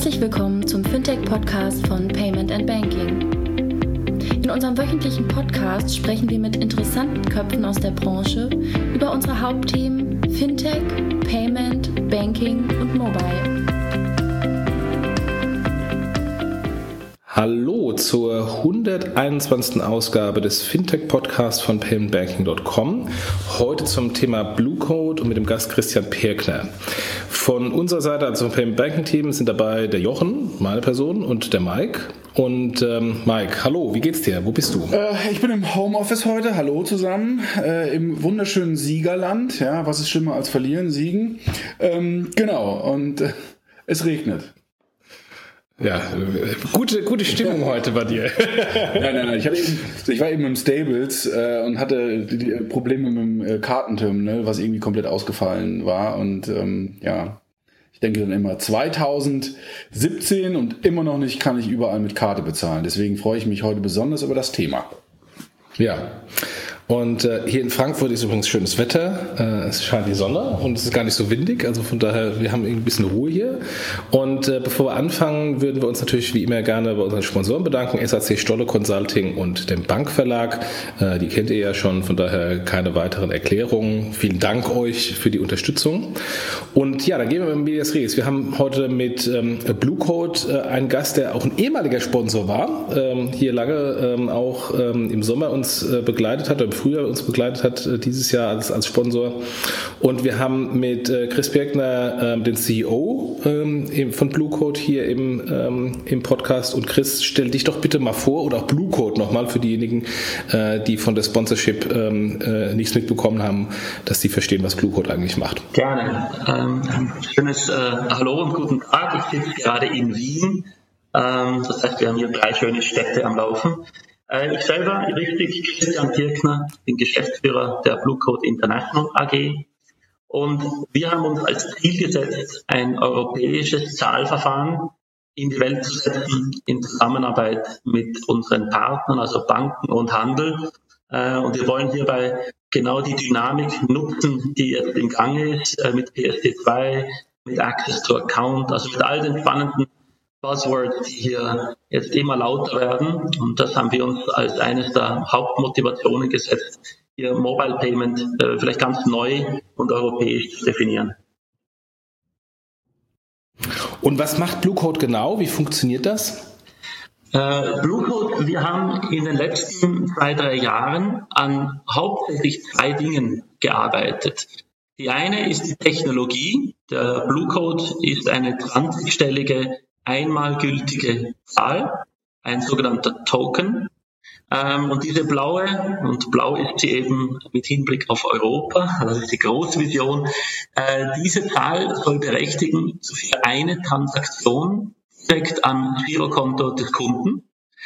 Herzlich willkommen zum Fintech-Podcast von Payment & Banking. In unserem wöchentlichen Podcast sprechen wir mit interessanten Köpfen aus der Branche über unsere Hauptthemen Fintech, Payment, Banking und Mobile. Hallo zur 121. Ausgabe des Fintech-Podcasts von paymentbanking.com. Heute zum Thema Bluecode und mit dem Gast Christian Pirkner. Von unserer Seite, also vom Payment Banking Team, sind dabei der Jochen, meine Person, und der Mike. Und Mike, hallo, wie geht's dir? Wo bist du? Ich bin im Homeoffice heute, hallo zusammen, im wunderschönen Siegerland. Ja, was ist schlimmer als verlieren, siegen? Genau, und es regnet. Ja, gute Stimmung heute bei dir. Nein. Ich war eben im Stables und hatte die Probleme mit dem Kartenterminal, was irgendwie komplett ausgefallen war. Und ich denke dann immer 2017 und immer noch nicht kann ich überall mit Karte bezahlen. Deswegen freue ich mich heute besonders über das Thema. Ja. Und hier in Frankfurt ist übrigens schönes Wetter, es scheint die Sonne und es ist gar nicht so windig, also von daher, wir haben ein bisschen Ruhe hier. Und bevor wir anfangen, würden wir uns natürlich wie immer gerne bei unseren Sponsoren bedanken, SAC Stolle Consulting und dem Bankverlag. Die kennt ihr ja schon, von daher keine weiteren Erklärungen. Vielen Dank euch für die Unterstützung. Und ja, dann gehen wir mit Medias Res. Wir haben heute mit Bluecode einen Gast, der auch ein ehemaliger Sponsor war, hier lange auch im Sommer uns begleitet hat, Frühjahr uns begleitet hat, dieses Jahr als Sponsor. Und wir haben mit Chris Pirkner den CEO von Bluecode hier im Podcast. Und Chris, stell dich doch bitte mal vor oder auch Bluecode nochmal für diejenigen, die von der Sponsorship nichts mitbekommen haben, dass sie verstehen, was Bluecode eigentlich macht. Gerne. Schönes Hallo und guten Tag. Ich sitze gerade in Wien. Das heißt, wir haben hier 3 schöne Städte am Laufen. Ich selber, richtig, Christian Pirkner, bin Geschäftsführer der Bluecode International AG und wir haben uns als Ziel gesetzt, ein europäisches Zahlverfahren in die Welt zu setzen, in Zusammenarbeit mit unseren Partnern, also Banken und Handel. Und wir wollen hierbei genau die Dynamik nutzen, die jetzt im Gange ist, mit PSD2, mit Access to Account, also mit all den spannenden Buzzwords, die hier jetzt immer lauter werden. Und das haben wir uns als eines der Hauptmotivationen gesetzt, hier Mobile Payment vielleicht ganz neu und europäisch zu definieren. Und was macht Bluecode genau? Wie funktioniert das? Bluecode, wir haben in den letzten 2-3 Jahren an hauptsächlich 2 Dingen gearbeitet. Die eine ist die Technologie. Der Bluecode ist eine 20-stellige einmal gültige Zahl, ein sogenannter Token. Und diese blaue, und blau ist sie eben mit Hinblick auf Europa, das ist die Großvision, diese Zahl soll berechtigen für eine Transaktion direkt am Girokonto des Kunden.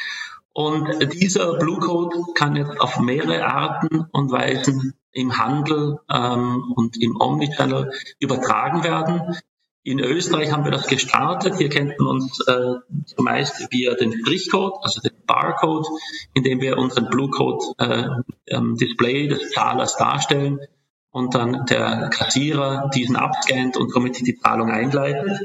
Und dieser Bluecode kann jetzt auf mehrere Arten und Weisen im Handel und im Omnichannel übertragen werden. In Österreich haben wir das gestartet. Hier kennt man uns zumeist via den Strichcode, also den Barcode, indem wir unseren Bluecode Display des Zahlers darstellen und dann der Kassierer diesen abscannt und somit die Zahlung einleitet.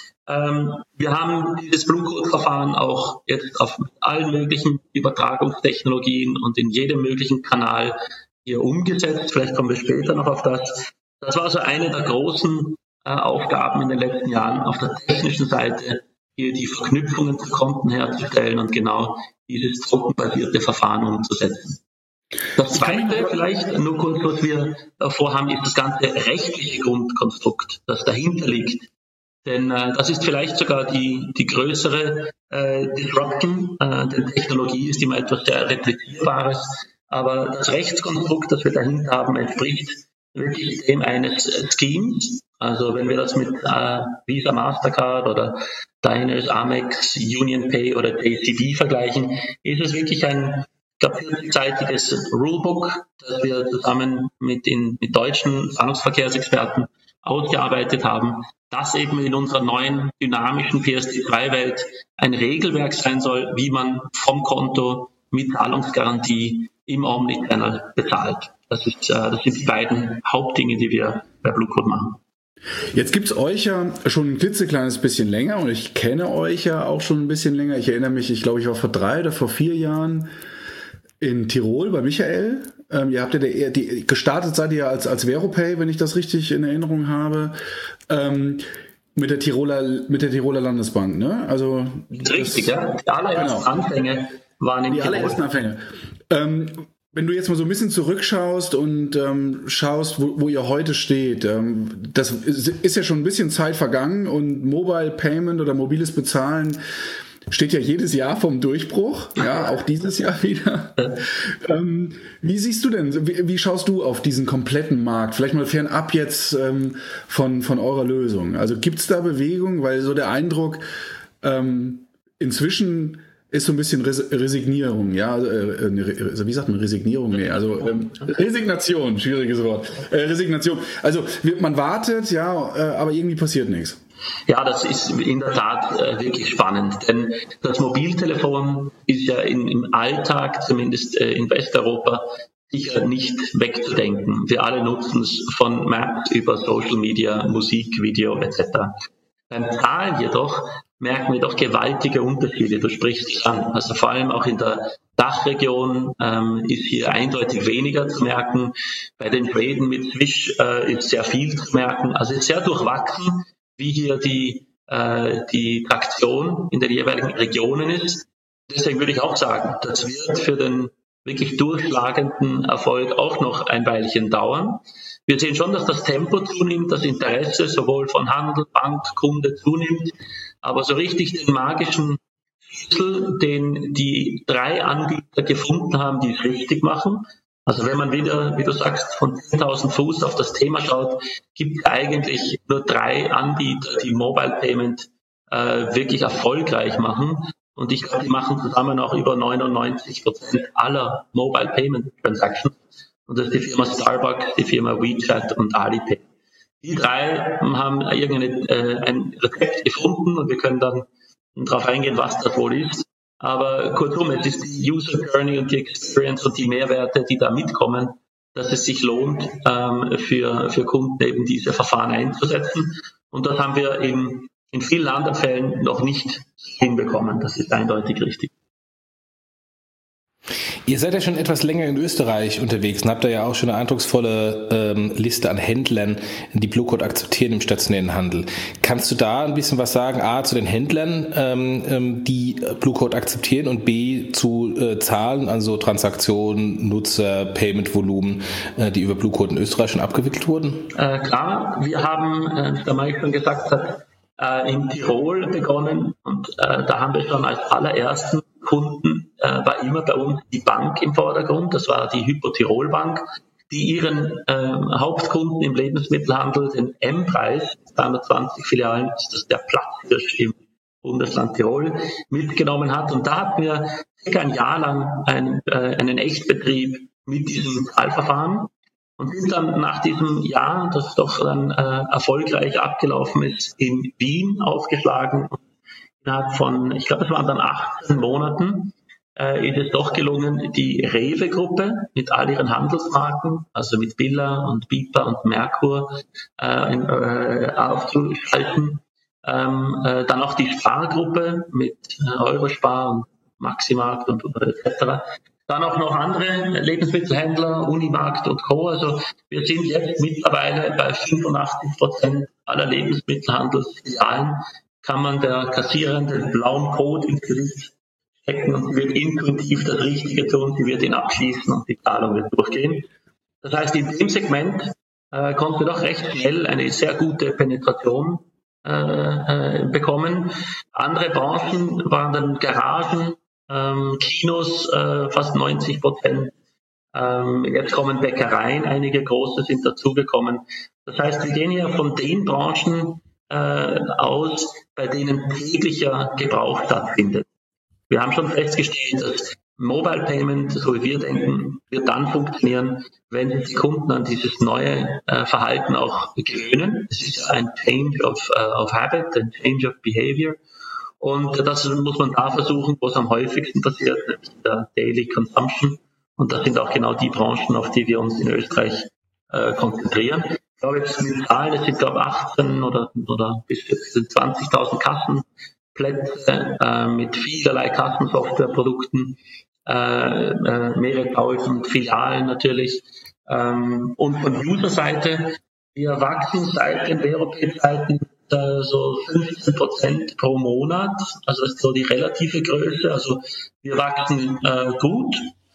Wir haben dieses Bluecode-Verfahren auch jetzt auf allen möglichen Übertragungstechnologien und in jedem möglichen Kanal hier umgesetzt. Vielleicht kommen wir später noch auf das. Das war also eine der großen Aufgaben in den letzten Jahren auf der technischen Seite, hier die Verknüpfungen zu Konten herzustellen und genau dieses tokenbasierte Verfahren umzusetzen. Das Zweite vielleicht, nur kurz, was wir vorhaben, ist das ganze rechtliche Grundkonstrukt, das dahinter liegt. Denn das ist vielleicht sogar die größere Disruption, denn Technologie ist immer etwas sehr Replizierbares, aber das Rechtskonstrukt, das wir dahinter haben, entspricht wirklich dem eines Schemes. Also wenn wir das mit Visa, Mastercard oder Diners, Amex, UnionPay oder JCB vergleichen, ist es wirklich ein 40-seitiges Rulebook, das wir zusammen mit deutschen Zahlungsverkehrsexperten ausgearbeitet haben, das eben in unserer neuen dynamischen PSD2-Welt ein Regelwerk sein soll, wie man vom Konto mit Zahlungsgarantie im Omnichannel bezahlt. Das sind die beiden Hauptdinge, die wir bei Bluecode machen. Jetzt gibt's euch ja schon ein klitzekleines bisschen länger und ich kenne euch ja auch schon ein bisschen länger. Ich erinnere mich, ich glaube, ich war vor 3 oder vor 4 Jahren in Tirol bei Michael. Ihr habt ja gestartet seid ihr als Veropay, wenn ich das richtig in Erinnerung habe, mit der Tiroler Landesbank, ne? Also richtig, ja. Die allerersten Anfänge waren in Tirol. Die allerersten Anfänge. Wenn du jetzt mal so ein bisschen zurückschaust und schaust, wo ihr heute steht, das ist ja schon ein bisschen Zeit vergangen und Mobile Payment oder mobiles Bezahlen steht ja jedes Jahr vom Durchbruch, ja, auch dieses Jahr wieder. Wie siehst du denn, wie schaust du auf diesen kompletten Markt? Vielleicht mal fernab jetzt von eurer Lösung. Also gibt's da Bewegung? Weil so der Eindruck, inzwischen ist so ein bisschen Resignierung, ja, wie sagt man Resignierung? Nee, also Resignation, schwieriges Wort. Resignation. Also man wartet, ja, aber irgendwie passiert nichts. Ja, das ist in der Tat wirklich spannend, denn das Mobiltelefon ist ja im Alltag, zumindest in Westeuropa, sicher nicht wegzudenken. Wir alle nutzen es von Maps über Social Media, Musik, Video etc. Beim Zahlen jedoch merken wir doch gewaltige Unterschiede. Du sprichst es an. Also vor allem auch in der Dachregion ist hier eindeutig weniger zu merken. Bei den Traden mit Swish ist sehr viel zu merken. Also es ist sehr durchwachsen, wie hier die Traktion in den jeweiligen Regionen ist. Deswegen würde ich auch sagen, das wird für den wirklich durchschlagenden Erfolg auch noch ein Weilchen dauern. Wir sehen schon, dass das Tempo zunimmt, das Interesse sowohl von Handel, Bank, Kunde zunimmt, aber so richtig den magischen Schlüssel, den die 3 Anbieter gefunden haben, die es richtig machen. Also wenn man wieder, wie du sagst, von 10.000 Fuß auf das Thema schaut, gibt es eigentlich nur 3 Anbieter, die Mobile Payment wirklich erfolgreich machen. Und ich glaube, die machen zusammen auch über 99% aller Mobile Payment Transactions. Und das ist die Firma Starbucks, die Firma WeChat und Alipay. Die 3 haben ein Rezept gefunden und wir können dann darauf eingehen, was das wohl ist. Aber kurzum, es ist die User Journey und die Experience und die Mehrwerte, die da mitkommen, dass es sich lohnt, für Kunden eben diese Verfahren einzusetzen. Und das haben wir in vielen anderen Fällen noch nicht hinbekommen. Das ist eindeutig richtig. Ihr seid ja schon etwas länger in Österreich unterwegs und habt da ja auch schon eine eindrucksvolle Liste an Händlern, die Bluecode akzeptieren im stationären Handel. Kannst du da ein bisschen was sagen? A, zu den Händlern, die Bluecode akzeptieren und B, zu Zahlen, also Transaktionen, Nutzer, Payment-Volumen, die über Bluecode in Österreich schon abgewickelt wurden? Klar, wir haben, der Mike schon gesagt hat, in Tirol begonnen und da haben wir schon als allerersten Kunden, war immer bei uns die Bank im Vordergrund, das war die Hypo Tirol Bank, die ihren Hauptkunden im Lebensmittelhandel, den M-Preis, 220 Filialen, ist das der Platzhirsch im Bundesland Tirol, mitgenommen hat. Und da hatten wir circa ein Jahr lang einen Echtbetrieb mit diesem Zahlverfahren. Und sind dann nach diesem Jahr, das doch dann erfolgreich abgelaufen ist, in Wien aufgeschlagen. Und innerhalb von, ich glaube, es waren dann 18 Monaten, ist es doch gelungen, die Rewe-Gruppe mit all ihren Handelsmarken, also mit Billa und Bipa und Merkur, aufzuschalten. Dann auch die Spargruppe mit Eurospar und Maximarkt und etc. Dann auch noch andere Lebensmittelhändler, Unimarkt und Co. Also wir sind jetzt mittlerweile bei 85% aller Lebensmittelhandelsfilialen, kann man der Kassiererin den blauen Code ins Gesicht stecken und sie wird intuitiv das Richtige tun, sie wird ihn abschließen und die Zahlung wird durchgehen. Das heißt, in dem Segment konnten wir doch recht schnell eine sehr gute Penetration bekommen. Andere Branchen waren dann Garagen, Kinos, fast 90%. Jetzt kommen Bäckereien, einige große sind dazugekommen. Das heißt, wir gehen hier von den Branchen aus, bei denen täglicher Gebrauch stattfindet. Wir haben schon festgestellt, dass Mobile Payment, so wie wir denken, wird dann funktionieren, wenn sich die Kunden an dieses neue Verhalten auch gewöhnen. Es ist ein Change of Habit, ein Change of Behavior. Und das muss man da versuchen, wo es am häufigsten passiert, nämlich der Daily Consumption. Und das sind auch genau die Branchen, auf die wir uns in Österreich konzentrieren. Ich glaube, jetzt mit Zahlen, es sind, glaube ich, 18 oder bis jetzt 20.000 Kassenplätze mit vielerlei Kassensoftwareprodukten, mehrere tausend Filialen natürlich. Und von User-Seite, wir wachsen seit den Veropay-Zeiten so 15% pro Monat, also das ist so die relative Größe. Also wir wachsen gut.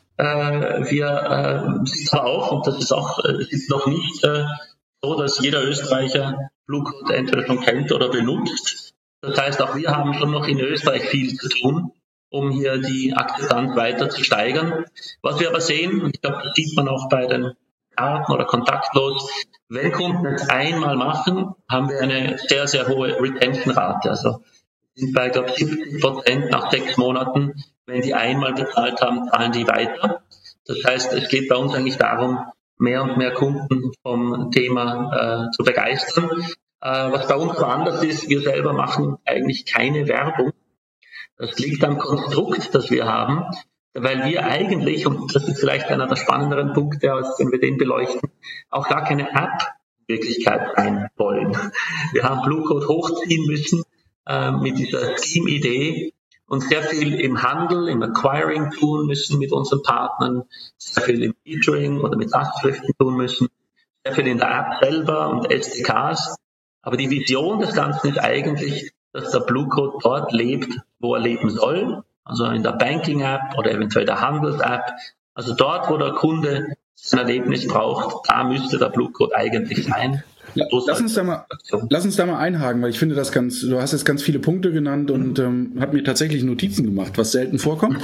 Wir sind aber auch, und das ist auch ist noch nicht so, dass jeder Österreicher Bluecode entweder schon kennt oder benutzt. Das heißt, auch wir haben schon noch in Österreich viel zu tun, um hier die Akzeptanz weiter zu steigern. Was wir aber sehen, und ich glaube, das sieht man auch bei den Karten oder kontaktlos, wenn Kunden es einmal machen, haben wir eine sehr, sehr hohe Retention-Rate. Also sind bei, glaube ich, 70% nach 6 Monaten, wenn die einmal bezahlt haben, zahlen die weiter. Das heißt, es geht bei uns eigentlich darum, mehr und mehr Kunden vom Thema zu begeistern. Was bei uns so anders ist, wir selber machen eigentlich keine Werbung. Das liegt am Konstrukt, das wir haben, weil wir eigentlich, und das ist vielleicht einer der spannenderen Punkte, als wenn wir den beleuchten, auch gar keine App-Wirklichkeit sein wollen. Wir haben Bluecode hochziehen müssen mit dieser Scheme-Idee und sehr viel im Handel, im Acquiring tun müssen mit unseren Partnern, sehr viel im Featuring oder mit Lastschriften tun müssen, sehr viel in der App selber und SDKs. Aber die Vision des Ganzen ist eigentlich, dass der Bluecode dort lebt, wo er leben soll, also in der Banking-App oder eventuell der Handels-App. Also dort, wo der Kunde sein Erlebnis braucht, da müsste der Bluecode eigentlich sein. Lass uns da mal einhaken, weil ich finde du hast jetzt ganz viele Punkte genannt und habe mir tatsächlich Notizen gemacht, was selten vorkommt.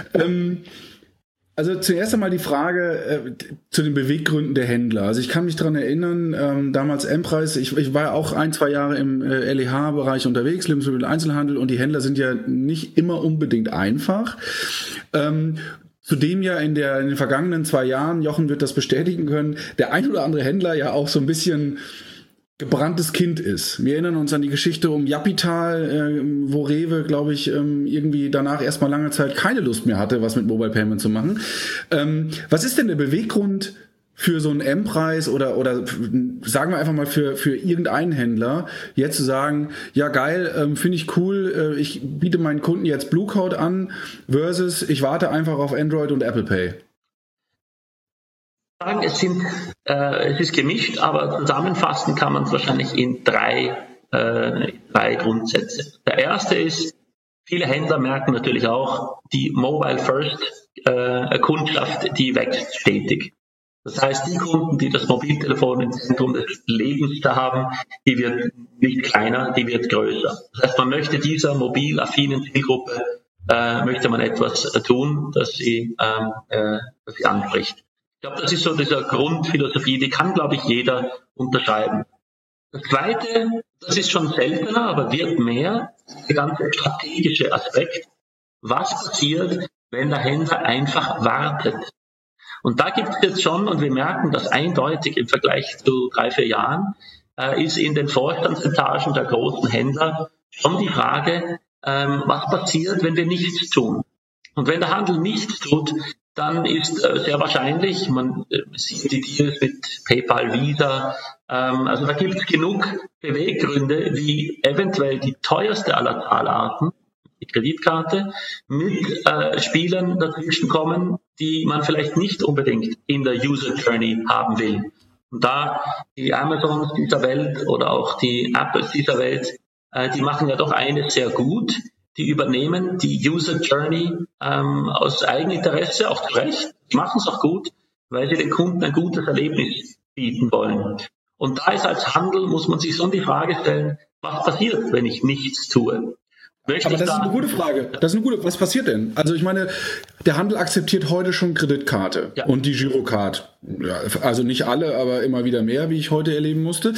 Also zuerst einmal die Frage zu den Beweggründen der Händler. Also ich kann mich daran erinnern, damals M-Preis, ich war auch 1-2 Jahre im LEH-Bereich unterwegs, Lebensmittel-Einzelhandel, und die Händler sind ja nicht immer unbedingt einfach. Zudem ja in den vergangenen 2 Jahren, Jochen wird das bestätigen können, der ein oder andere Händler ja auch so ein bisschen gebranntes Kind ist. Wir erinnern uns an die Geschichte um Japital, wo Rewe, glaube ich, irgendwie danach erstmal lange Zeit keine Lust mehr hatte, was mit Mobile Payment zu machen. Was ist denn der Beweggrund für so einen M-Preis oder sagen wir einfach mal für irgendeinen Händler, jetzt zu sagen, ja geil, finde ich cool, ich biete meinen Kunden jetzt Bluecode an, versus ich warte einfach auf Android und Apple Pay? Es ist gemischt, aber zusammenfassen kann man es wahrscheinlich in drei Grundsätze. Der erste ist, viele Händler merken natürlich auch, die Mobile First Kundschaft, die wächst stetig. Das heißt, die Kunden, die das Mobiltelefon im Zentrum des Lebens da haben, die wird nicht kleiner, die wird größer. Das heißt, man möchte dieser mobilaffinen Zielgruppe möchte man etwas tun, das sie anspricht. Ich glaube, das ist so diese Grundphilosophie, die kann, glaube ich, jeder unterschreiben. Das Zweite, das ist schon seltener, aber wird mehr, der ganze strategische Aspekt. Was passiert, wenn der Händler einfach wartet? Und da gibt es jetzt schon, und wir merken das eindeutig im Vergleich zu 3-4 Jahren, ist in den Vorstandsetagen der großen Händler schon die Frage, was passiert, wenn wir nichts tun? Und wenn der Handel nichts tut, dann ist sehr wahrscheinlich, man sieht die Deals mit PayPal, Visa, also da gibt es genug Beweggründe, wie eventuell die teuerste aller Zahlarten, die Kreditkarte, mit Spielern dazwischen kommen, die man vielleicht nicht unbedingt in der User Journey haben will. Und da die Amazons dieser Welt oder auch die Apples dieser Welt, die machen ja doch eines sehr gut. Die übernehmen die User Journey aus Eigeninteresse, auch zu Recht. Die machen es auch gut, weil sie den Kunden ein gutes Erlebnis bieten wollen. Und da ist als Handel, muss man sich so die Frage stellen, was passiert, wenn ich nichts tue? Aber das ist eine gute Frage. Was passiert denn? Also ich meine, der Handel akzeptiert heute schon Kreditkarte und die Girocard. Ja, also nicht alle, aber immer wieder mehr, wie ich heute erleben musste.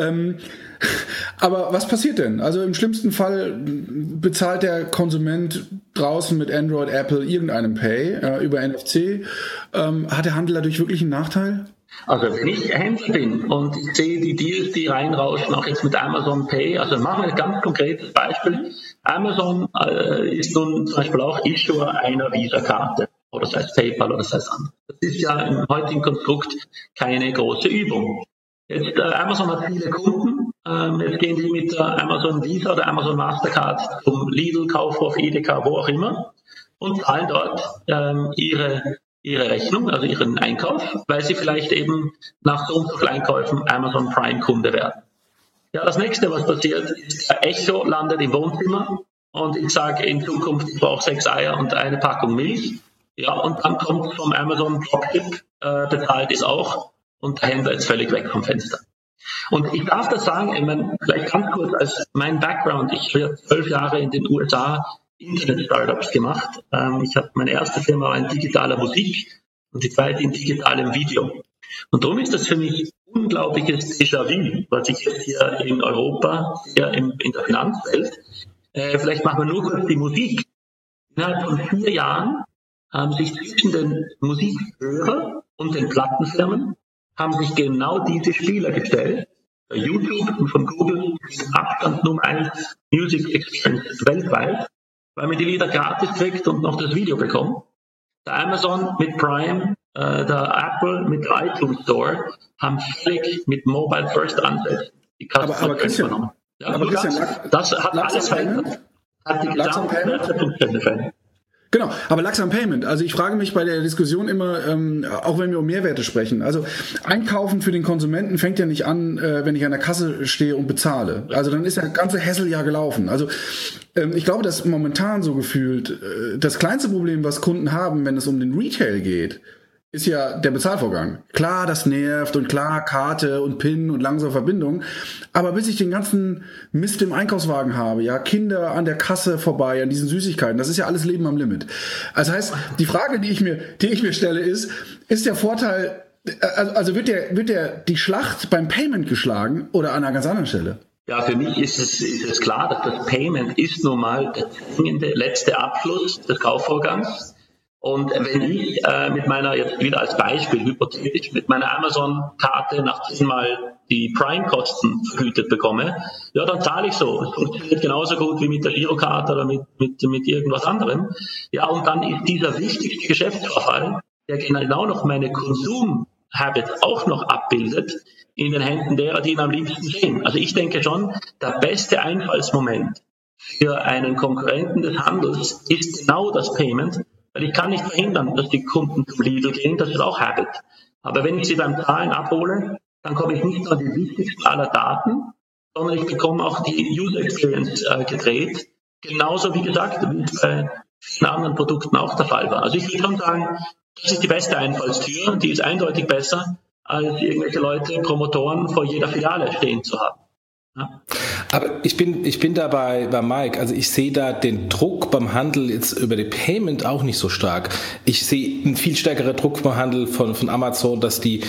Aber was passiert denn? Also im schlimmsten Fall bezahlt der Konsument draußen mit Android, Apple, irgendeinem Pay über NFC. Hat der Handel dadurch wirklich einen Nachteil? Also wenn ich Händler bin und ich sehe die Deals, die reinrauschen, auch jetzt mit Amazon Pay, also machen wir ein ganz konkretes Beispiel. Amazon ist nun zum Beispiel auch Issuer einer Visa-Karte, oder das heißt PayPal oder das heißt anders. Das ist ja im heutigen Konstrukt keine große Übung. Jetzt Amazon hat viele Kunden. Jetzt gehen sie mit der Amazon Visa oder Amazon Mastercard zum Lidl, Kaufhof, Edeka, wo auch immer und zahlen dort ihre Rechnung, also ihren Einkauf, weil sie vielleicht eben nach so und so vielen Einkäufen Amazon Prime Kunde werden. Ja, das nächste, was passiert, ist, der Echo landet im Wohnzimmer und ich sage in Zukunft, ich brauche 6 Eier und eine Packung Milch. Ja, und dann kommt vom Amazon Dropship, bezahlt ist auch, und der Händler ist völlig weg vom Fenster. Und ich darf das sagen, ich meine, vielleicht ganz kurz als mein Background, ich habe 12 Jahre in den USA Internet-Startups gemacht. Meine erste Firma war in digitaler Musik und die zweite in digitalem Video. Und darum ist das für mich unglaubliches Déjà-vu, was ich jetzt hier in Europa, hier in der Finanzwelt, vielleicht machen wir nur kurz die Musik. Innerhalb von 4 Jahren haben sich zwischen den Musikhörern und den Plattenfirmen haben sich genau diese Spieler gestellt. YouTube und von Google ist Abstand Nummer 1 Music Experience weltweit, weil man die Lieder gratis kriegt und noch das Video bekommt. Der Amazon mit Prime, der Apple mit der iTunes Store haben völlig mit Mobile First Ansätze die aber Christian, ja, das hat alles verändert. Hat die gesamte Wertschöpfungskette verändert. Genau, aber Lachs am Payment. Also ich frage mich bei der Diskussion immer, auch wenn wir um Mehrwerte sprechen, also Einkaufen für den Konsumenten fängt ja nicht an, wenn ich an der Kasse stehe und bezahle. Also dann ist der ganze Hassel ja gelaufen. Also ich glaube, dass momentan so gefühlt das kleinste Problem, was Kunden haben, wenn es um den Retail geht, ist ja der Bezahlvorgang. Klar, das nervt und klar, Karte und PIN und langsame Verbindung. Aber bis ich den ganzen Mist im Einkaufswagen habe, ja, Kinder an der Kasse vorbei, an diesen Süßigkeiten, das ist ja alles Leben am Limit. Also heißt, die Frage, die ich mir stelle, ist der Vorteil, also wird die Schlacht beim Payment geschlagen oder an einer ganz anderen Stelle? Ja, für mich ist es klar, dass das Payment ist nun mal der zwingende letzte Abschluss des Kaufvorgangs. Und wenn ich mit meiner, jetzt wieder als Beispiel, hypothetisch, mit meiner Amazon-Karte nach 10-mal die Prime-Kosten vergütet bekomme, ja, dann zahle ich so. Das funktioniert genauso gut wie mit der Girokarte oder mit irgendwas anderem. Ja, und dann ist dieser wichtigste Geschäftsvorfall, der genau noch meine Konsum-Habit auch noch abbildet, in den Händen derer, die ihn am liebsten sehen. Also ich denke schon, der beste Einfallsmoment für einen Konkurrenten des Handels ist genau das Payment, weil ich kann nicht verhindern, dass die Kunden zum Lidl gehen, das ist auch Habit. Aber wenn ich sie beim Zahlen abhole, dann komme ich nicht nur an die wichtigsten aller Daten, sondern ich bekomme auch die User Experience gedreht. Genauso wie gesagt, wie es bei vielen anderen Produkten auch der Fall war. Also ich würde schon sagen, das ist die beste Einfallstür, die ist eindeutig besser, als irgendwelche Leute, Promotoren vor jeder Filiale stehen zu haben. Ja. Aber ich bin da bei Mike, also ich sehe da den Druck beim Handel jetzt über die Payment auch nicht so stark. Ich sehe einen viel stärkeren Druck beim Handel von Amazon, dass die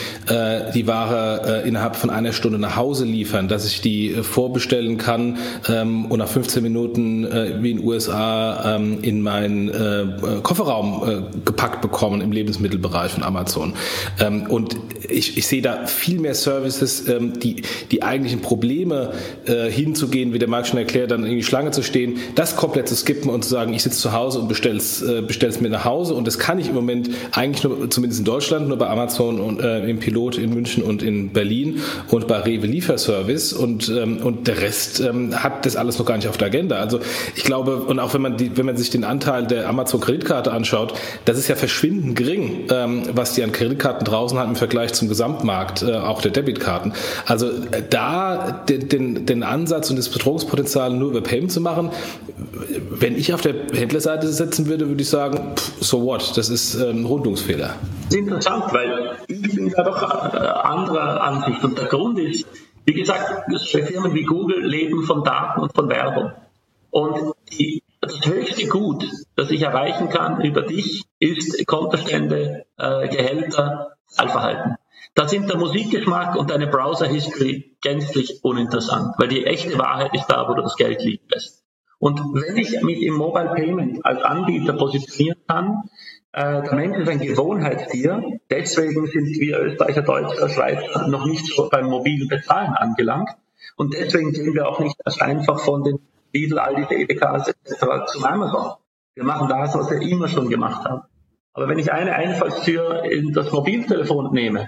Ware innerhalb von 1 Stunde nach Hause liefern, dass ich die vorbestellen kann und nach 15 Minuten wie in den USA in meinen Kofferraum gepackt bekommen im Lebensmittelbereich von Amazon. Und ich sehe da viel mehr Services, die eigentlichen Probleme hinzugehen, wie der Marc schon erklärt, dann in die Schlange zu stehen, das komplett zu skippen und zu sagen, ich sitze zu Hause und bestell's mir nach Hause, und das kann ich im Moment eigentlich nur, zumindest in Deutschland, nur bei Amazon und im Pilot in München und in Berlin und bei Rewe Lieferservice, und der Rest hat das alles noch gar nicht auf der Agenda. Also ich glaube, und auch wenn man sich den Anteil der Amazon Kreditkarte anschaut, das ist ja verschwindend gering, was die an Kreditkarten draußen haben im Vergleich zum Gesamtmarkt, auch der Debitkarten. Also da den Ansatz und das Bedrohungspotenzial nur über Payment zu machen, wenn ich auf der Händlerseite sitzen würde, würde ich sagen, so what, das ist ein Rundungsfehler. Das ist interessant, weil ich bin da doch anderer Ansicht, und der Grund ist, wie gesagt, Firmen wie Google leben von Daten und von Werbung, und das höchste Gut, das ich erreichen kann über dich, ist Kontostände, Gehälter, Zahlverhalten. Da sind der Musikgeschmack und deine Browser-History gänzlich uninteressant, weil die echte Wahrheit ist da, wo du das Geld liegen lässt. Und wenn ich mich im Mobile Payment als Anbieter positionieren kann, der Mensch ist ein Gewohnheitstier, deswegen sind wir Österreicher, Deutscher, Schweizer noch nicht so beim mobilen Bezahlen angelangt, und deswegen gehen wir auch nicht erst einfach von den Lidl, Aldi, EDKs etc. zum Amazon. Wir machen das, was wir immer schon gemacht haben. Aber wenn ich eine Einfallstür in das Mobiltelefon nehme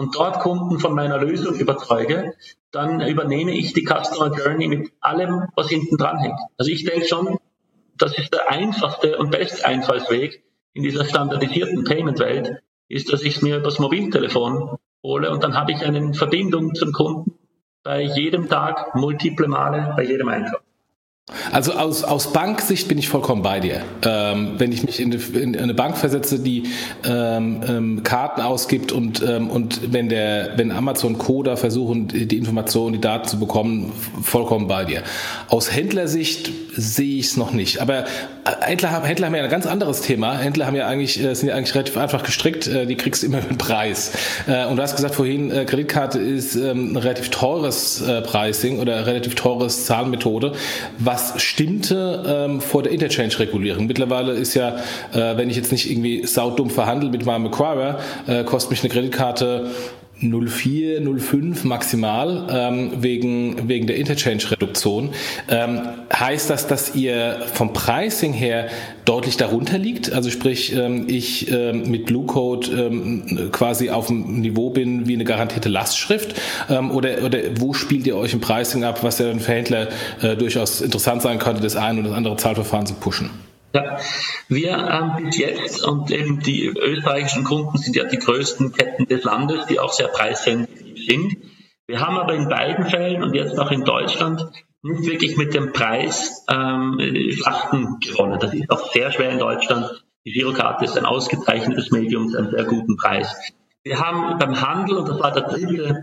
und dort Kunden von meiner Lösung überzeuge, dann übernehme ich die Customer Journey mit allem, was hinten dran hängt. Also ich denke schon, das ist der einfachste und beste Einfallsweg in dieser standardisierten Payment-Welt, ist, dass ich es mir übers Mobiltelefon hole und dann habe ich eine Verbindung zum Kunden bei jedem Tag, multiple Male, bei jedem Einkauf. Also aus Banksicht bin ich vollkommen bei dir. Wenn ich mich in eine Bank versetze, die Karten ausgibt und wenn Amazon Co. da versuchen, die Informationen, die Daten zu bekommen, vollkommen bei dir. Aus Händlersicht sehe ich es noch nicht. Aber Händler haben ja ein ganz anderes Thema. Händler sind ja eigentlich relativ einfach gestrickt. Die kriegst du immer mit dem Preis. Und du hast gesagt vorhin, Kreditkarte ist ein relativ teures Pricing oder relativ teures Zahlmethode. Was stimmte vor der Interchange-Regulierung? Mittlerweile ist ja, wenn ich jetzt nicht irgendwie saudumm verhandle mit meinem Acquirer, kostet mich eine Kreditkarte 0,4, 0,5 maximal wegen der Interchange-Reduktion. Heißt das, dass ihr vom Pricing her deutlich darunter liegt? Also sprich, ich mit Blue Code quasi auf dem Niveau bin wie eine garantierte Lastschrift? Oder wo spielt ihr euch im Pricing ab, was ja dann für Händler durchaus interessant sein könnte, das eine oder das andere Zahlverfahren zu pushen? Ja, wir bis jetzt, und eben die österreichischen Kunden sind ja die größten Ketten des Landes, die auch sehr preissensitiv sind. Wir haben aber in beiden Fällen und jetzt auch in Deutschland nicht wirklich mit dem Preis Schlachten gewonnen. Das ist auch sehr schwer in Deutschland. Die Girokarte ist ein ausgezeichnetes Medium zu einem sehr guten Preis. Wir haben beim Handel, und das war der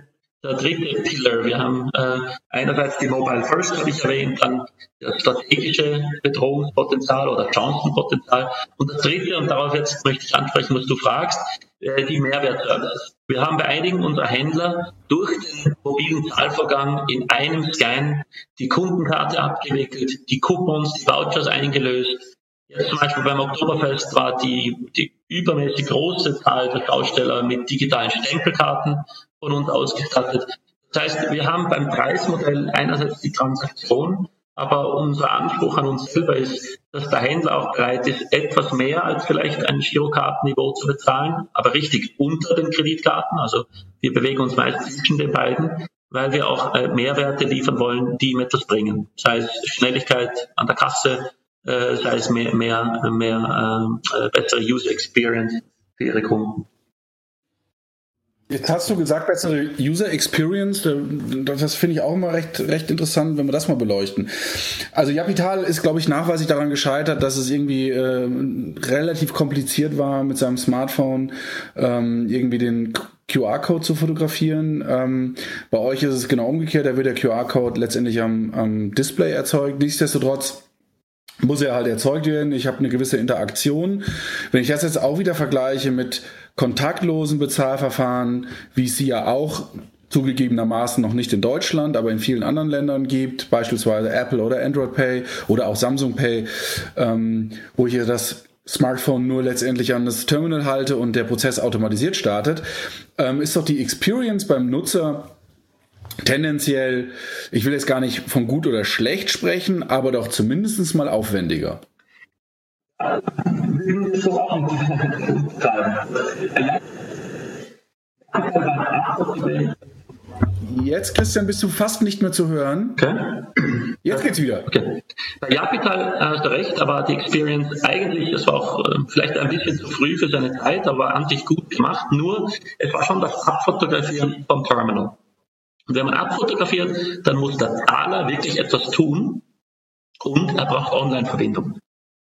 dritte Pillar. Wir haben einerseits die Mobile First, habe ich erwähnt, dann das strategische Bedrohungspotenzial oder Chancenpotenzial. Und das dritte, und darauf jetzt möchte ich ansprechen, was du fragst, die Mehrwertservices. Wir haben bei einigen unserer Händler durch den mobilen Zahlvorgang in einem Scan die Kundenkarte abgewickelt, die Coupons, die Vouchers eingelöst. Jetzt zum Beispiel beim Oktoberfest war die übermäßig große Zahl der Aussteller mit digitalen Stempelkarten von uns ausgestattet. Das heißt, wir haben beim Preismodell einerseits die Transaktion, aber unser Anspruch an uns selber ist, dass der Händler auch bereit ist, etwas mehr als vielleicht ein Girokartenniveau zu bezahlen, aber richtig unter den Kreditkarten. Also wir bewegen uns meist zwischen den beiden, weil wir auch Mehrwerte liefern wollen, die ihm etwas bringen. Sei es Schnelligkeit an der Kasse, sei es mehr bessere User Experience für ihre Kunden. Jetzt hast du gesagt, bessere User Experience, das finde ich auch immer recht interessant, wenn wir das mal beleuchten. Also Japital ist, glaube ich, nachweislich daran gescheitert, dass es irgendwie relativ kompliziert war, mit seinem Smartphone irgendwie den QR-Code zu fotografieren. Bei euch ist es genau umgekehrt, da wird der QR-Code letztendlich am Display erzeugt. Nichtsdestotrotz muss er halt erzeugt werden. Ich habe eine gewisse Interaktion. Wenn ich das jetzt auch wieder vergleiche mit kontaktlosen Bezahlverfahren, wie es sie ja auch zugegebenermaßen noch nicht in Deutschland, aber in vielen anderen Ländern gibt, beispielsweise Apple oder Android Pay oder auch Samsung Pay, wo ich ja das Smartphone nur letztendlich an das Terminal halte und der Prozess automatisiert startet, ist doch die Experience beim Nutzer tendenziell, ich will jetzt gar nicht von gut oder schlecht sprechen, aber doch zumindest mal aufwendiger. Jetzt, Christian, bist du fast nicht mehr zu hören. Okay. Jetzt geht's wieder. Okay. Bei Japital hast du recht, aber die Experience eigentlich, das war auch vielleicht ein bisschen zu früh für seine Zeit, aber an sich gut gemacht. Nur, es war schon das Abfotografieren vom Terminal. Und wenn man abfotografiert, dann muss der Zahler wirklich etwas tun und er braucht Online-Verbindung.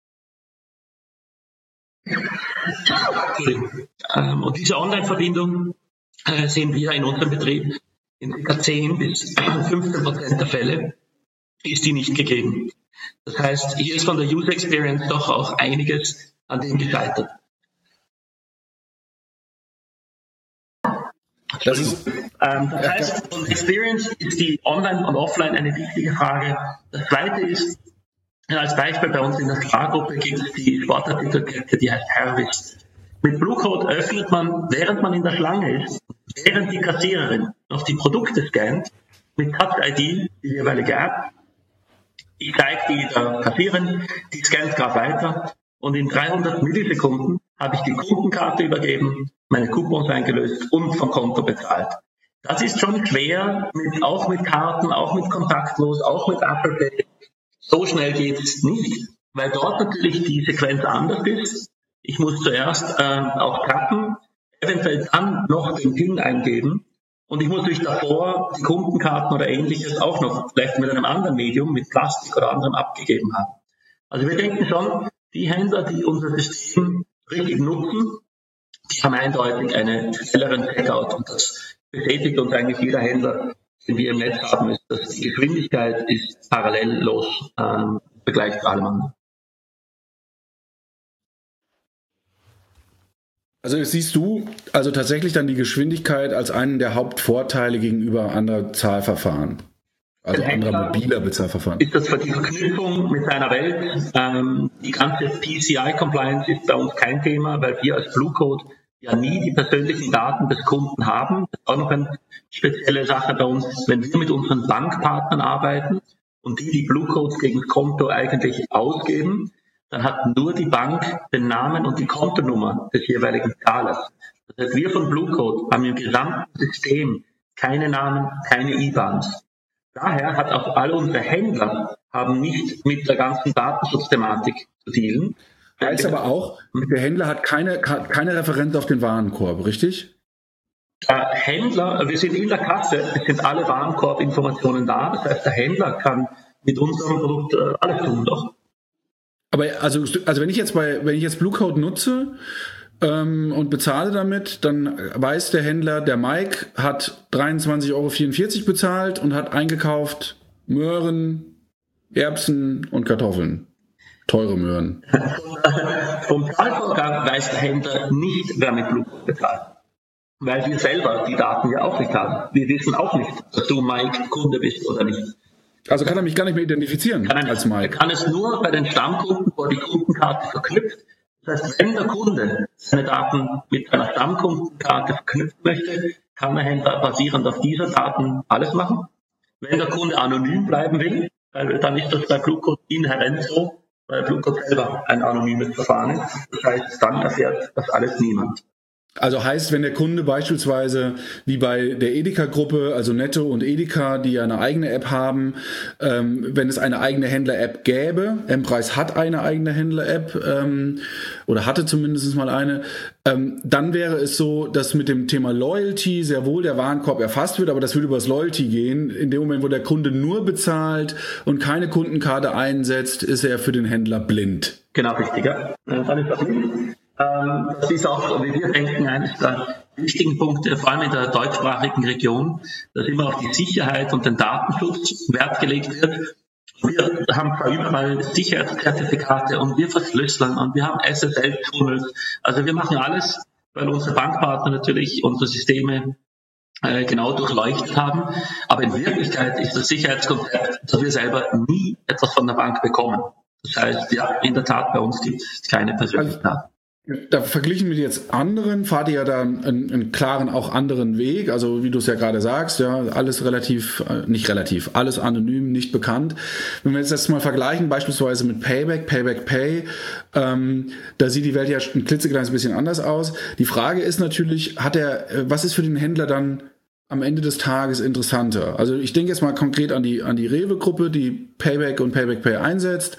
Und diese Online-Verbindung sehen wir in unserem Betrieb in ca. 10 bis 15% der Fälle ist die nicht gegeben. Das heißt, hier ist von der User Experience doch auch einiges an dem gescheitert. Das heißt, von Experience ist die Online und Offline eine wichtige Frage. Das Zweite ist, als Beispiel bei uns in der Sprachgruppe gibt es die Sportartikelkette, die heißt Harvest. Mit Blue Code öffnet man, während man in der Schlange ist, während die Kassiererin noch die Produkte scannt, mit Touch-ID, die jeweilige App. Ich zeige die der Kassiererin, die scannt gerade weiter und in 300 Millisekunden habe ich die Kundenkarte übergeben, meine Coupons eingelöst und vom Konto bezahlt. Das ist schon schwer, auch mit Karten, auch mit kontaktlos, auch mit Apple Pay. So schnell geht es nicht, weil dort natürlich die Sequenz anders ist. Ich muss zuerst auch tappen, eventuell dann noch den PIN eingeben und ich muss natürlich davor die Kundenkarten oder Ähnliches auch noch vielleicht mit einem anderen Medium, mit Plastik oder anderem abgegeben haben. Also wir denken schon, die Händler, die unser System richtig nutzen, die haben eindeutig einen schnelleren Checkout und das bestätigt uns eigentlich jeder Händler, den wir im Netz haben, ist, dass die Geschwindigkeit ist parallellos im Vergleich zu allem anderen. Also siehst du also tatsächlich dann die Geschwindigkeit als einen der Hauptvorteile gegenüber anderen Zahlverfahren, also anderer mobiler Bezahlverfahren? Ist das die Verknüpfung mit seiner Welt? Die ganze PCI-Compliance ist bei uns kein Thema, weil wir als Blue Code ja nie die persönlichen Daten des Kunden haben. Das ist auch noch eine spezielle Sache bei uns, wenn wir mit unseren Bankpartnern arbeiten und die Blue Codes gegen das Konto eigentlich ausgeben, dann hat nur die Bank den Namen und die Kontonummer des jeweiligen Zahlers. Das heißt, wir von Blue Code haben im gesamten System keine Namen, keine IBANs. Daher hat auch alle unsere Händler haben nicht mit der ganzen Datenschutzthematik zu dealen. Heißt aber auch, der Händler hat keine Referenz auf den Warenkorb, richtig? Händler, wir sind in der Kasse, es sind alle Warenkorbinformationen da. Das heißt, der Händler kann mit unserem Produkt alles tun, doch. Aber also wenn ich jetzt Blue Code nutze und bezahle damit, dann weiß der Händler, der Mike hat 23,44 € bezahlt und hat eingekauft Möhren, Erbsen und Kartoffeln. Teure Möhren. Vom Zahlvorgang weiß der Händler nicht, wer mit Blue Code bezahlt. Weil wir selber die Daten ja auch nicht haben. Wir wissen auch nicht, dass du Mike Kunde bist oder nicht. Also kann er mich gar nicht mehr identifizieren als Mike? Er kann es nur bei den Stammkunden, wo die Kundenkarte verknüpft. Das heißt, wenn der Kunde seine Daten mit einer Stammkundenkarte verknüpfen möchte, kann der Händler basierend auf dieser Daten alles machen. Wenn der Kunde anonym bleiben will, dann ist das bei Blue Code inhärent so, weil Blue Code selber ein anonymes Verfahren ist. Das heißt, dann erfährt das alles niemand. Also heißt, wenn der Kunde beispielsweise, wie bei der Edeka-Gruppe, also Netto und Edeka, die ja eine eigene App haben, wenn es eine eigene Händler-App gäbe, M-Preis hat eine eigene Händler-App oder hatte zumindest mal eine, dann wäre es so, dass mit dem Thema Loyalty sehr wohl der Warenkorb erfasst wird, aber das würde über das Loyalty gehen. In dem Moment, wo der Kunde nur bezahlt und keine Kundenkarte einsetzt, ist er für den Händler blind. Genau, richtig, ja. Dann ist das blind. Das ist auch, wie wir denken, eines der wichtigen Punkte, vor allem in der deutschsprachigen Region, dass immer auf die Sicherheit und den Datenschutz Wert gelegt wird. Wir haben zwar überall Sicherheitszertifikate und wir verschlüsseln und wir haben SSL-Tunnels. Also wir machen alles, weil unsere Bankpartner natürlich unsere Systeme genau durchleuchtet haben. Aber in Wirklichkeit ist das Sicherheitskonzept, dass wir selber nie etwas von der Bank bekommen. Das heißt, ja, in der Tat, bei uns gibt es keine persönlichen Daten. Da verglichen mit jetzt anderen, fahrt ihr ja da einen klaren, auch anderen Weg, also wie du es ja gerade sagst, ja, alles alles anonym, nicht bekannt. Wenn wir jetzt das mal vergleichen, beispielsweise mit Payback Pay, da sieht die Welt ja ein klitzekleines bisschen anders aus. Die Frage ist natürlich, was ist für den Händler dann am Ende des Tages interessanter? Also ich denke jetzt mal konkret an die Rewe-Gruppe, die Payback und Payback Pay einsetzt.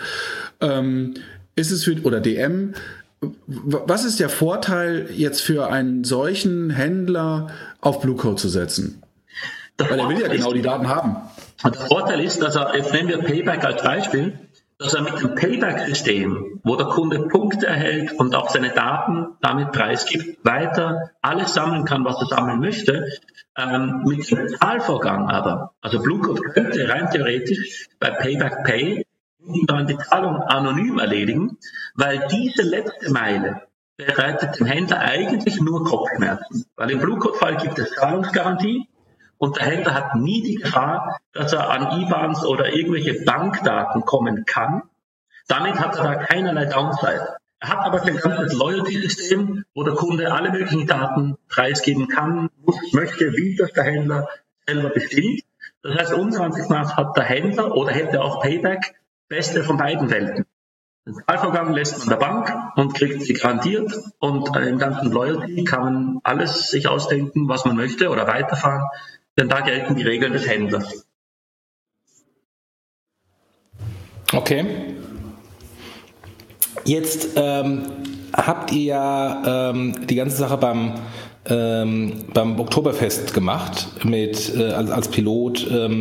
Ist es oder DM? Was ist der Vorteil jetzt für einen solchen Händler auf Blue Code zu setzen? Weil er will ja genau die Daten haben. Der Vorteil ist, dass jetzt nehmen wir Payback als Beispiel, dass er mit dem Payback-System, wo der Kunde Punkte erhält und auch seine Daten damit preisgibt, weiter alles sammeln kann, was er sammeln möchte. Mit dem Zahlvorgang aber, also Blue Code könnte rein theoretisch bei Payback Pay dann die Zahlung anonym erledigen, weil diese letzte Meile bereitet dem Händler eigentlich nur Kopfschmerzen. Weil im Blue Code-Fall gibt es Zahlungsgarantie und der Händler hat nie die Gefahr, dass er an IBANs oder irgendwelche Bankdaten kommen kann. Damit hat er da keinerlei Downside. Er hat aber sein ganzes Loyalty-System, wo der Kunde alle möglichen Daten preisgeben kann, möchte, wie das der Händler selber bestimmt. Das heißt, unserer Ansicht nach hat der Händler oder hätte auch Payback Beste von beiden Welten. Den Zahlvorgang lässt man der Bank und kriegt sie garantiert, und im ganzen Loyalty kann man alles sich ausdenken, was man möchte, oder weiterfahren, denn da gelten die Regeln des Händlers. Okay. Jetzt habt ihr ja die ganze Sache beim Oktoberfest gemacht, als Pilot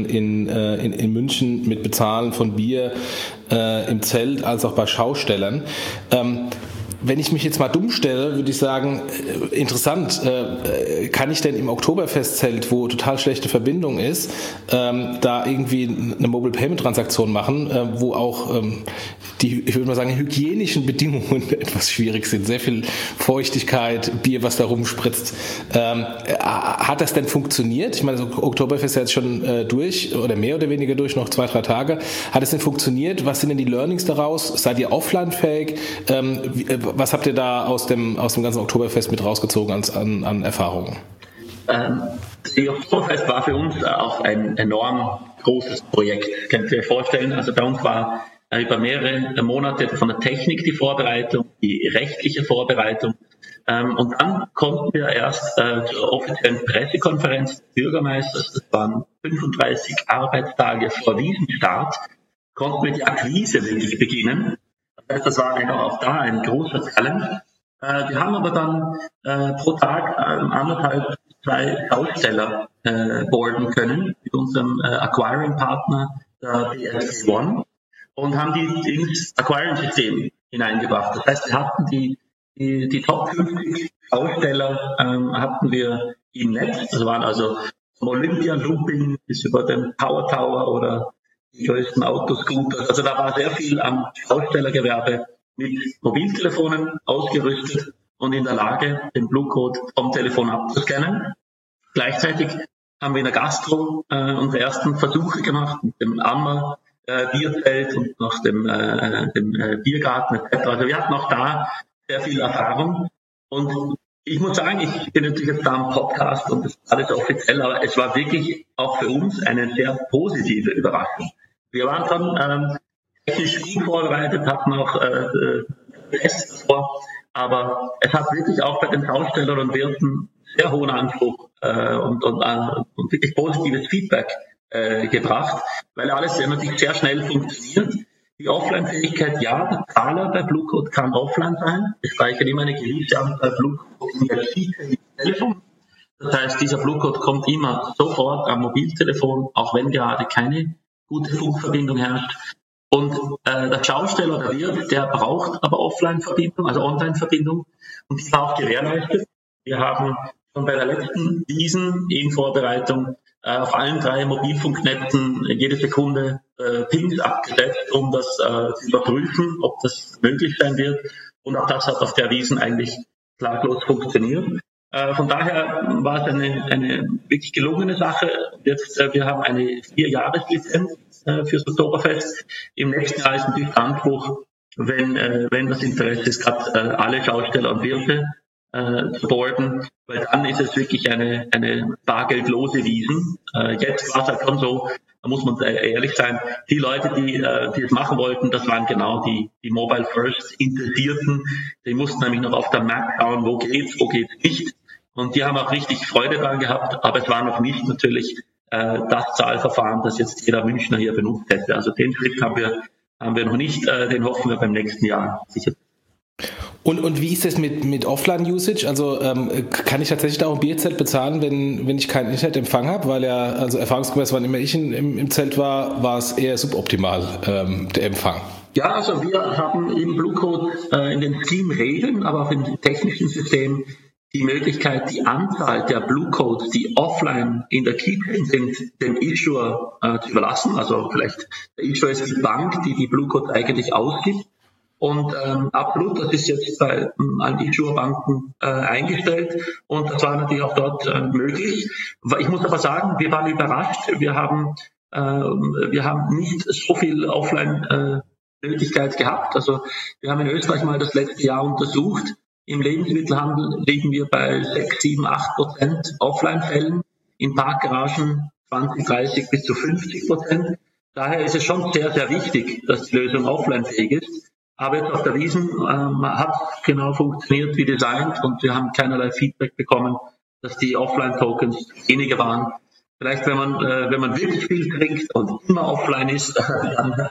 in München mit Bezahlen von Bier im Zelt, als auch bei Schaustellern. Wenn ich mich jetzt mal dumm stelle, würde ich sagen, interessant, kann ich denn im Oktoberfestzelt, wo total schlechte Verbindung ist, da irgendwie eine Mobile Payment Transaktion machen, wo auch ich würde mal sagen, hygienischen Bedingungen etwas schwierig sind. Sehr viel Feuchtigkeit, Bier, was da rumspritzt. Hat das denn funktioniert? Ich meine, das Oktoberfest ist ja jetzt schon durch oder mehr oder weniger durch, noch 2-3 Tage. Hat es denn funktioniert? Was sind denn die Learnings daraus? Seid ihr offline-fähig? Was habt ihr da aus dem ganzen Oktoberfest mit rausgezogen an Erfahrungen? Das Oktoberfest war für uns auch ein enorm großes Projekt. Könnt ihr euch vorstellen? Also bei uns war über mehrere Monate von der Technik die Vorbereitung, die rechtliche Vorbereitung. Und dann konnten wir erst zur offiziellen Pressekonferenz des Bürgermeisters, das waren 35 Arbeitstage vor Wiesenstart, konnten wir die Akquise wirklich beginnen. Das war auch da ein großer Challenge. Wir haben aber dann pro Tag 2 Aussteller boarden können mit unserem Acquiring-Partner, der BSC One, und haben die ins Acquiring-System hineingebracht. Das heißt, wir hatten die Top 50 Aussteller hatten wir im Netz. Das waren also vom Olympia Looping bis über den Power Tower oder die größten Autoscooter. Also da war sehr viel am Ausstellergewerbe mit Mobiltelefonen ausgerüstet und in der Lage, den Bluecode vom Telefon abzuscannen. Gleichzeitig haben wir in der Gastro unsere ersten Versuche gemacht mit dem Ammer Bierzelt und nach dem Biergarten etc. Also wir hatten auch da sehr viel Erfahrung, und ich muss sagen, ich bin natürlich jetzt da am Podcast und das ist alles offiziell, aber es war wirklich auch für uns eine sehr positive Überraschung. Wir waren schon technisch gut vorbereitet, hatten auch Tests vor, aber es hat wirklich auch bei den Ausstellern und Wirten sehr hohen Anspruch und wirklich positives Feedback gebracht, weil alles ja natürlich sehr schnell funktioniert. Die Offline-Fähigkeit, ja, der Zahler bei Bluecode kann offline sein. Wir speichern immer eine gewisse Anzahl Bluecode in der Telefon. Das heißt, dieser Bluecode kommt immer sofort am Mobiltelefon, auch wenn gerade keine gute Funkverbindung herrscht. Und der Schausteller oder der Wirt, der braucht aber Offline-Verbindung, also Online-Verbindung, und die war auch gewährleistet. Wir haben schon bei der letzten Wiesen in Vorbereitung auf allen 3 Mobilfunknetzen jede Sekunde Pings abgesetzt, um das zu überprüfen, ob das möglich sein wird. Und auch das hat auf der Wiesen eigentlich klaglos funktioniert. Von daher war es eine wirklich gelungene Sache. Jetzt, wir haben eine 4-Jahres-Lizenz fürs Oktoberfest. Im nächsten Jahr ist natürlich der Anspruch, wenn das Interesse ist, gerade alle Schausteller und Wirte zu boarden, weil dann ist es wirklich eine bargeldlose Wiesen. Jetzt war es halt schon so, da muss man ehrlich sein, die Leute, die es machen wollten, das waren genau die Mobile First Interessierten. Die mussten nämlich noch auf der Map schauen, wo geht's nicht. Und die haben auch richtig Freude daran gehabt, aber es war noch nicht natürlich das Zahlverfahren, das jetzt jeder Münchner hier benutzt hätte. Also den Schritt haben wir noch nicht, den hoffen wir beim nächsten Jahr sicher. Und wie ist das mit Offline-Usage? Also kann ich tatsächlich auch ein Bierzelt bezahlen, wenn ich keinen Internetempfang habe? Weil ja, also erfahrungsgemäß, wann immer ich im Zelt war es eher suboptimal, der Empfang. Ja, also wir haben im Bluecode in den Teamregeln, aber auch im technischen System die Möglichkeit, die Anzahl der Bluecodes, die offline in der Keychain sind, dem Issuer zu überlassen. Also vielleicht der Issuer ist die Bank, die Bluecodes eigentlich ausgibt. Und absolut, das ist jetzt bei allen Issuer-Banken eingestellt, und das war natürlich auch dort möglich. Ich muss aber sagen, wir waren überrascht. Wir haben nicht so viel Offline-Möglichkeit gehabt. Also wir haben in Österreich mal das letzte Jahr untersucht. Im Lebensmittelhandel liegen wir bei 6, 7, 8% Offline-Fällen. In Parkgaragen 20, 30 bis zu 50%. Daher ist es schon sehr, sehr wichtig, dass die Lösung offline-fähig ist. Aber jetzt auf der Wiesn hat genau funktioniert wie designt und wir haben keinerlei Feedback bekommen, dass die Offline-Tokens weniger waren. Vielleicht, wenn man wirklich viel trinkt und immer offline ist, dann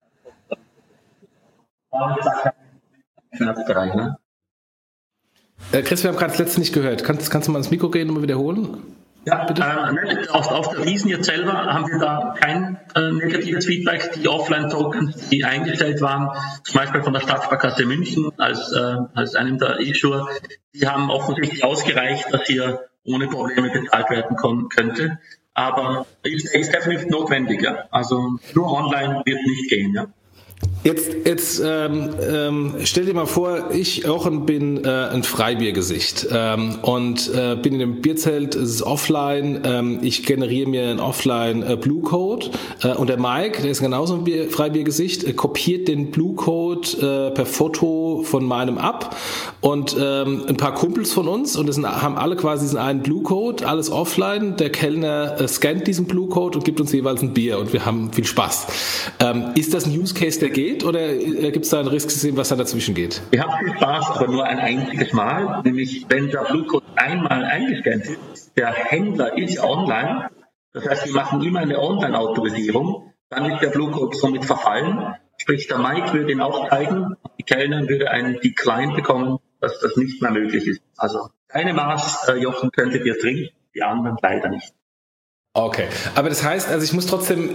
Schmerzbereich, ne? Chris, wir haben gerade das letzte nicht gehört. Kannst du mal ins Mikro gehen und mal wiederholen? Ja, bitte. Auf der Wiesn jetzt selber haben wir da kein negatives Feedback. Die Offline-Tokens, die eingestellt waren, zum Beispiel von der Stadtsparkasse München als einem der Issuer, die haben offensichtlich ausgereicht, dass hier ohne Probleme bezahlt werden könnte. Aber ist definitiv notwendig. Ja. Also nur online wird nicht gehen. Ja. Jetzt stell dir mal vor, ich, Jochen, bin ein Freibiergesicht und bin in einem Bierzelt, es ist offline, ich generiere mir einen offline Blue Code und der Mike, der ist genauso ein Freibiergesicht, kopiert den Blue Code per Foto von meinem ab und ein paar Kumpels von uns und haben alle quasi diesen einen Blue Code, alles offline, der Kellner scannt diesen Blue Code und gibt uns jeweils ein Bier und wir haben viel Spaß. Ist das ein Use Case, der geht oder gibt es da ein Risksystem, was da dazwischen geht? Wir haben viel Spaß, aber nur ein einziges Mal, nämlich wenn der Blue Code einmal eingescannt ist, der Händler ist online, das heißt, wir machen immer eine Online-Autorisierung, dann ist der Blue Code somit verfallen, sprich der Mike würde ihn auch zeigen, die Kellnerin würde einen Decline bekommen, dass das nicht mehr möglich ist. Also eine Maß, Jochen, könntet ihr trinken, die anderen leider nicht. Okay, aber das heißt, also ich muss trotzdem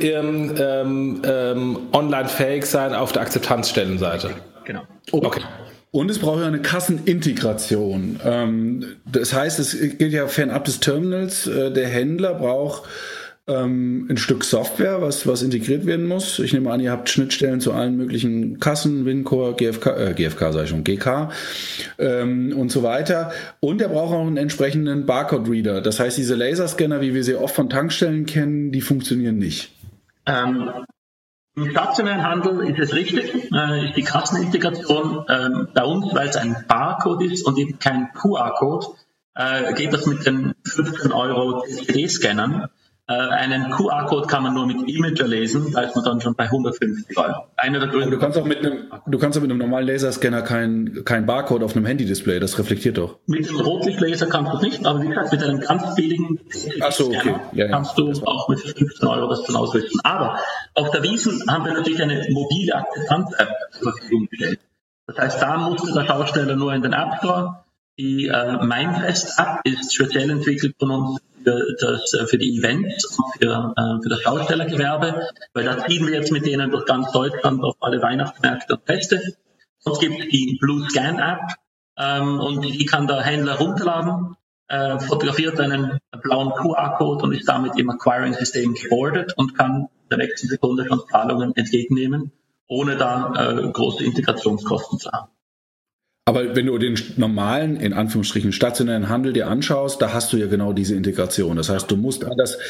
online fähig sein auf der Akzeptanzstellenseite. Genau. Okay. Und es braucht ja eine Kassenintegration. Das heißt, es gilt ja fernab des Terminals. Der Händler braucht ein Stück Software, was integriert werden muss. Ich nehme an, ihr habt Schnittstellen zu allen möglichen Kassen, Wincore, GK und so weiter. Und er braucht auch einen entsprechenden Barcode-Reader. Das heißt, diese Laserscanner, wie wir sie oft von Tankstellen kennen, die funktionieren nicht. Im stationären Handel ist es richtig, ist die Kassenintegration bei uns, weil es ein Barcode ist und eben kein QR-Code, geht das mit den 15 € CD-Scannern. Einen QR-Code kann man nur mit Imager lesen, da ist man dann schon bei 150 €. Einer der Gründe. Du kannst auch mit einem normalen Laserscanner kein Barcode auf einem Handy-Display, das reflektiert doch. Mit dem Rotlichtlaser kannst du es nicht, aber wie gesagt, mit einem ganz billigen Scanner kannst du auch mit 15 € das dann ausrüsten. Aber auf der Wiesn haben wir natürlich eine mobile Akzeptanz-App zur Verfügung gestellt. Das heißt, da musste der Schausteller nur in den App Store. Die Mindfest-App ist speziell entwickelt von uns für die Events und für das Schaustellergewerbe, weil da ziehen wir jetzt mit denen durch ganz Deutschland auf alle Weihnachtsmärkte und Feste. Sonst gibt es die Blue Scan App und die kann der Händler runterladen, fotografiert einen blauen QR-Code und ist damit im Acquiring-System gebordet und kann in der nächsten Sekunde schon Zahlungen entgegennehmen, ohne da große Integrationskosten zu haben. Aber wenn du den normalen, in Anführungsstrichen, stationären Handel dir anschaust, da hast du ja genau diese Integration. Das heißt, du musst an das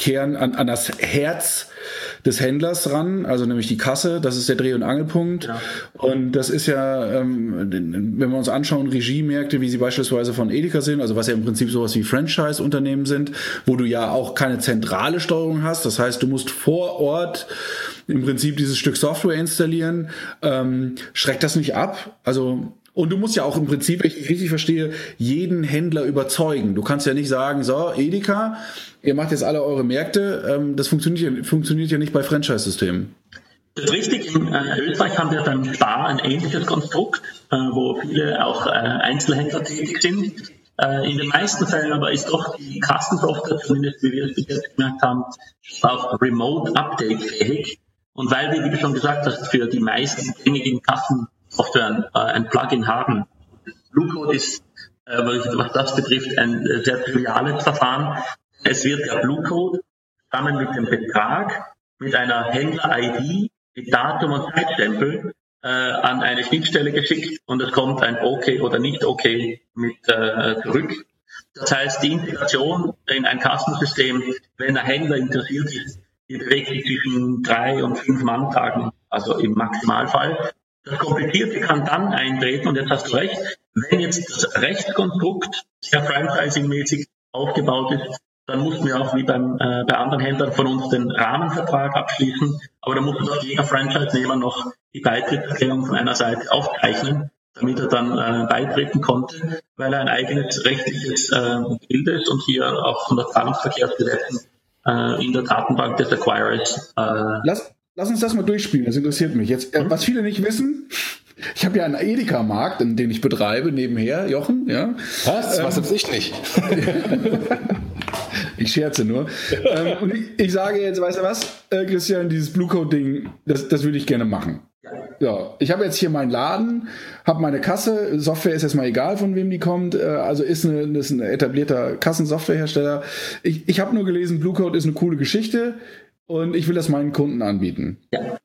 Herz des Händlers ran, also nämlich die Kasse, das ist der Dreh- und Angelpunkt. Ja. Und das ist ja, wenn wir uns anschauen, Regiemärkte, wie sie beispielsweise von Edeka sind, also was ja im Prinzip sowas wie Franchise-Unternehmen sind, wo du ja auch keine zentrale Steuerung hast. Das heißt, du musst vor Ort im Prinzip dieses Stück Software installieren. Schreckt das nicht ab? Und du musst ja auch im Prinzip, wenn ich richtig verstehe, jeden Händler überzeugen. Du kannst ja nicht sagen, so, Edeka, ihr macht jetzt alle eure Märkte. Das funktioniert ja nicht bei Franchise-Systemen. Das ist richtig. In Österreich haben wir beim Spar ein ähnliches Konstrukt, wo viele auch Einzelhändler tätig sind. In den meisten Fällen aber ist doch die Kassensoftware, zumindest wie wir es bis jetzt gemerkt haben, auch remote-update-fähig. Und weil wir, wie du schon gesagt hast, für die meisten gängigen Kassensoftware ein Plugin haben. Blue Code ist, was das betrifft, ein sehr triviales Verfahren. Es wird der Blue Code zusammen mit dem Betrag, mit einer Händler-ID, mit Datum und Zeitstempel an eine Schnittstelle geschickt und es kommt ein Okay oder nicht Okay mit zurück. Das heißt, die Integration in ein Kassensystem, wenn ein Händler interessiert ist, die bewegt sich zwischen 3 und 5 Manntagen, also im Maximalfall. Das Komplizierte kann dann eintreten, und jetzt hast du recht, wenn jetzt das Rechtskonstrukt sehr franchising-mäßig aufgebaut ist, dann mussten wir auch wie bei anderen Händlern von uns den Rahmenvertrag abschließen. Aber da musste doch jeder Franchise-Nehmer noch die Beitrittserklärung von einer Seite aufzeichnen, damit er dann beitreten konnte, weil er ein eigenes rechtliches Bild ist und hier auch von der Zahlungsverkehrsgesetzen in der Datenbank des Acquirers. Lass uns das mal durchspielen, das interessiert mich. Jetzt, was viele nicht wissen, ich habe ja einen Edeka-Markt, den ich betreibe nebenher, Jochen. Ja? Was weiß ich nicht. Ich scherze nur. Und ich sage jetzt, weißt du was, Christian, dieses Bluecode-Ding, das würde ich gerne machen. Ja, ich habe jetzt hier meinen Laden, habe meine Kasse, Software ist jetzt mal egal, von wem die kommt, also ist ein etablierter Kassensoftwarehersteller. Ich habe nur gelesen, Bluecode ist eine coole Geschichte und ich will das meinen Kunden anbieten. Ja.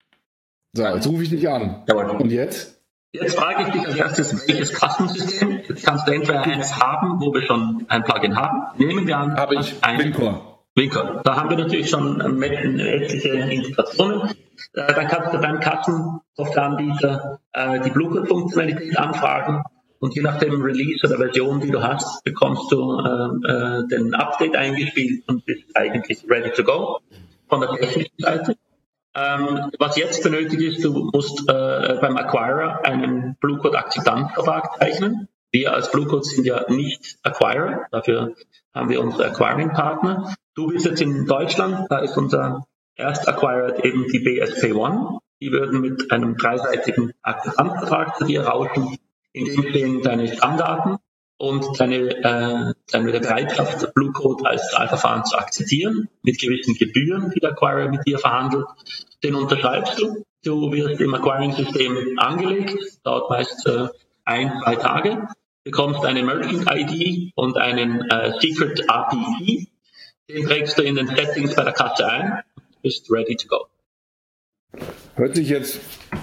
So, jetzt rufe ich dich an. Und jetzt? Jetzt frage ich dich als erstes, welches Kassensystem? Jetzt kannst du entweder eines haben, wo wir schon ein Plugin haben. Nehmen wir an, habe ich Wincor. Da haben wir natürlich schon etliche Integrationen. Dann kannst du beim Kassensoftwareanbieter die Bluecode-Funktionalität anfragen und je nach dem Release oder Version, die du hast, bekommst du den Update eingespielt und bist eigentlich ready to go von der technischen Seite. Was jetzt benötigt ist, du musst beim Acquirer einen Bluecode-Akzeptanzvertrag zeichnen. Wir als Bluecode sind ja nicht Acquirer, dafür haben wir unsere Acquiring-Partner. Du bist jetzt in Deutschland, da ist unser erster Acquirer eben die BSP One. Die würden mit einem 3-seitigen Akzeptanzvertrag zu dir rauschen, in dem stehen deine Stammdaten und deine Bereitschaft, Bluecode als Zahlverfahren zu akzeptieren, mit gewissen Gebühren, die der Acquirer mit dir verhandelt. Den unterschreibst du. Du wirst im Acquiring-System angelegt, dauert meist 1-2 Tage, bekommst eine Merchant-ID und einen Secret API. Den trägst du in den Settings bei der Kasse ein, bist ready to go. Hört sich jetzt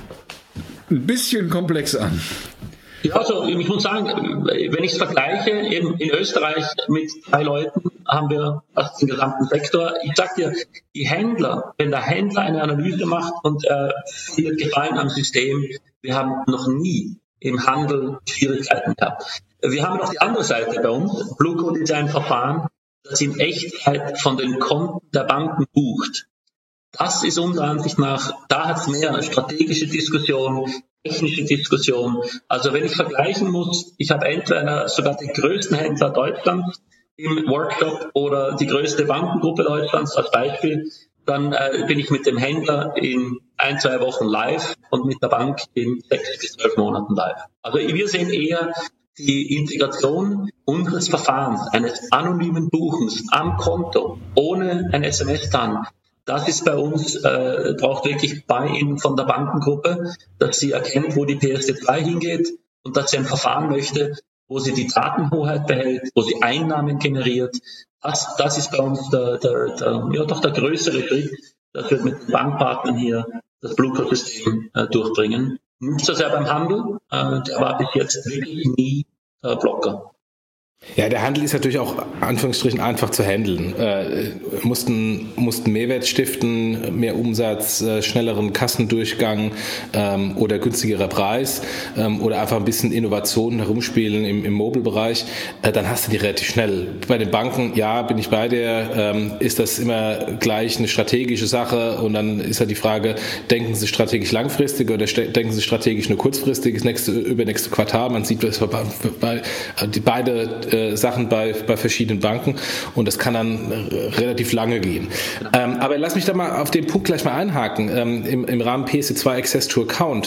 ein bisschen komplex an. Ja, also ich muss sagen, wenn ich es vergleiche, eben in Österreich mit 3 Leuten haben wir fast den gesamten Sektor. Ich sag dir, die Händler, wenn der Händler eine Analyse macht und findet Gefallen am System, wir haben noch nie im Handel Schwierigkeiten gehabt. Wir haben noch die andere Seite bei uns. Bluecode ist ein Verfahren, das in Echtzeit von den Konten der Banken bucht. Das ist unserer Ansicht nach, da hat es mehr strategische Diskussion, technische Diskussion. Also wenn ich vergleichen muss, ich habe entweder sogar den größten Händler Deutschlands im Workshop oder die größte Bankengruppe Deutschlands als Beispiel, dann bin ich mit dem Händler in 1-2 Wochen live und mit der Bank in 6 bis 12 Monaten live. Also wir sehen eher die Integration unseres Verfahrens, eines anonymen Buchens am Konto, ohne ein SMS dran. Das ist bei uns, braucht wirklich Buy-in von der Bankengruppe, dass sie erkennt, wo die PSD2 hingeht und dass sie ein Verfahren möchte, wo sie die Datenhoheit behält, wo sie Einnahmen generiert. Das ist bei uns der größere Schritt, dass wir mit den Bankpartnern hier das Bluecode-System durchbringen. Nicht so sehr beim Handel, der war bis jetzt wirklich nie Blocker. Ja, der Handel ist natürlich auch Anführungsstrichen einfach zu handeln. Mussten Mehrwert stiften, mehr Umsatz, schnelleren Kassendurchgang oder günstigerer Preis oder einfach ein bisschen Innovationen herumspielen im Mobile-Bereich, dann hast du die relativ schnell. Bei den Banken, ja, bin ich bei dir, ist das immer gleich eine strategische Sache und dann ist halt die Frage, denken Sie strategisch langfristig oder denken Sie strategisch nur kurzfristig, das übernächste Quartal, man sieht das bei beide Sachen bei verschiedenen Banken und das kann dann relativ lange gehen. Aber lass mich da mal auf den Punkt gleich mal einhaken. Im Rahmen PSD2 Access to Account.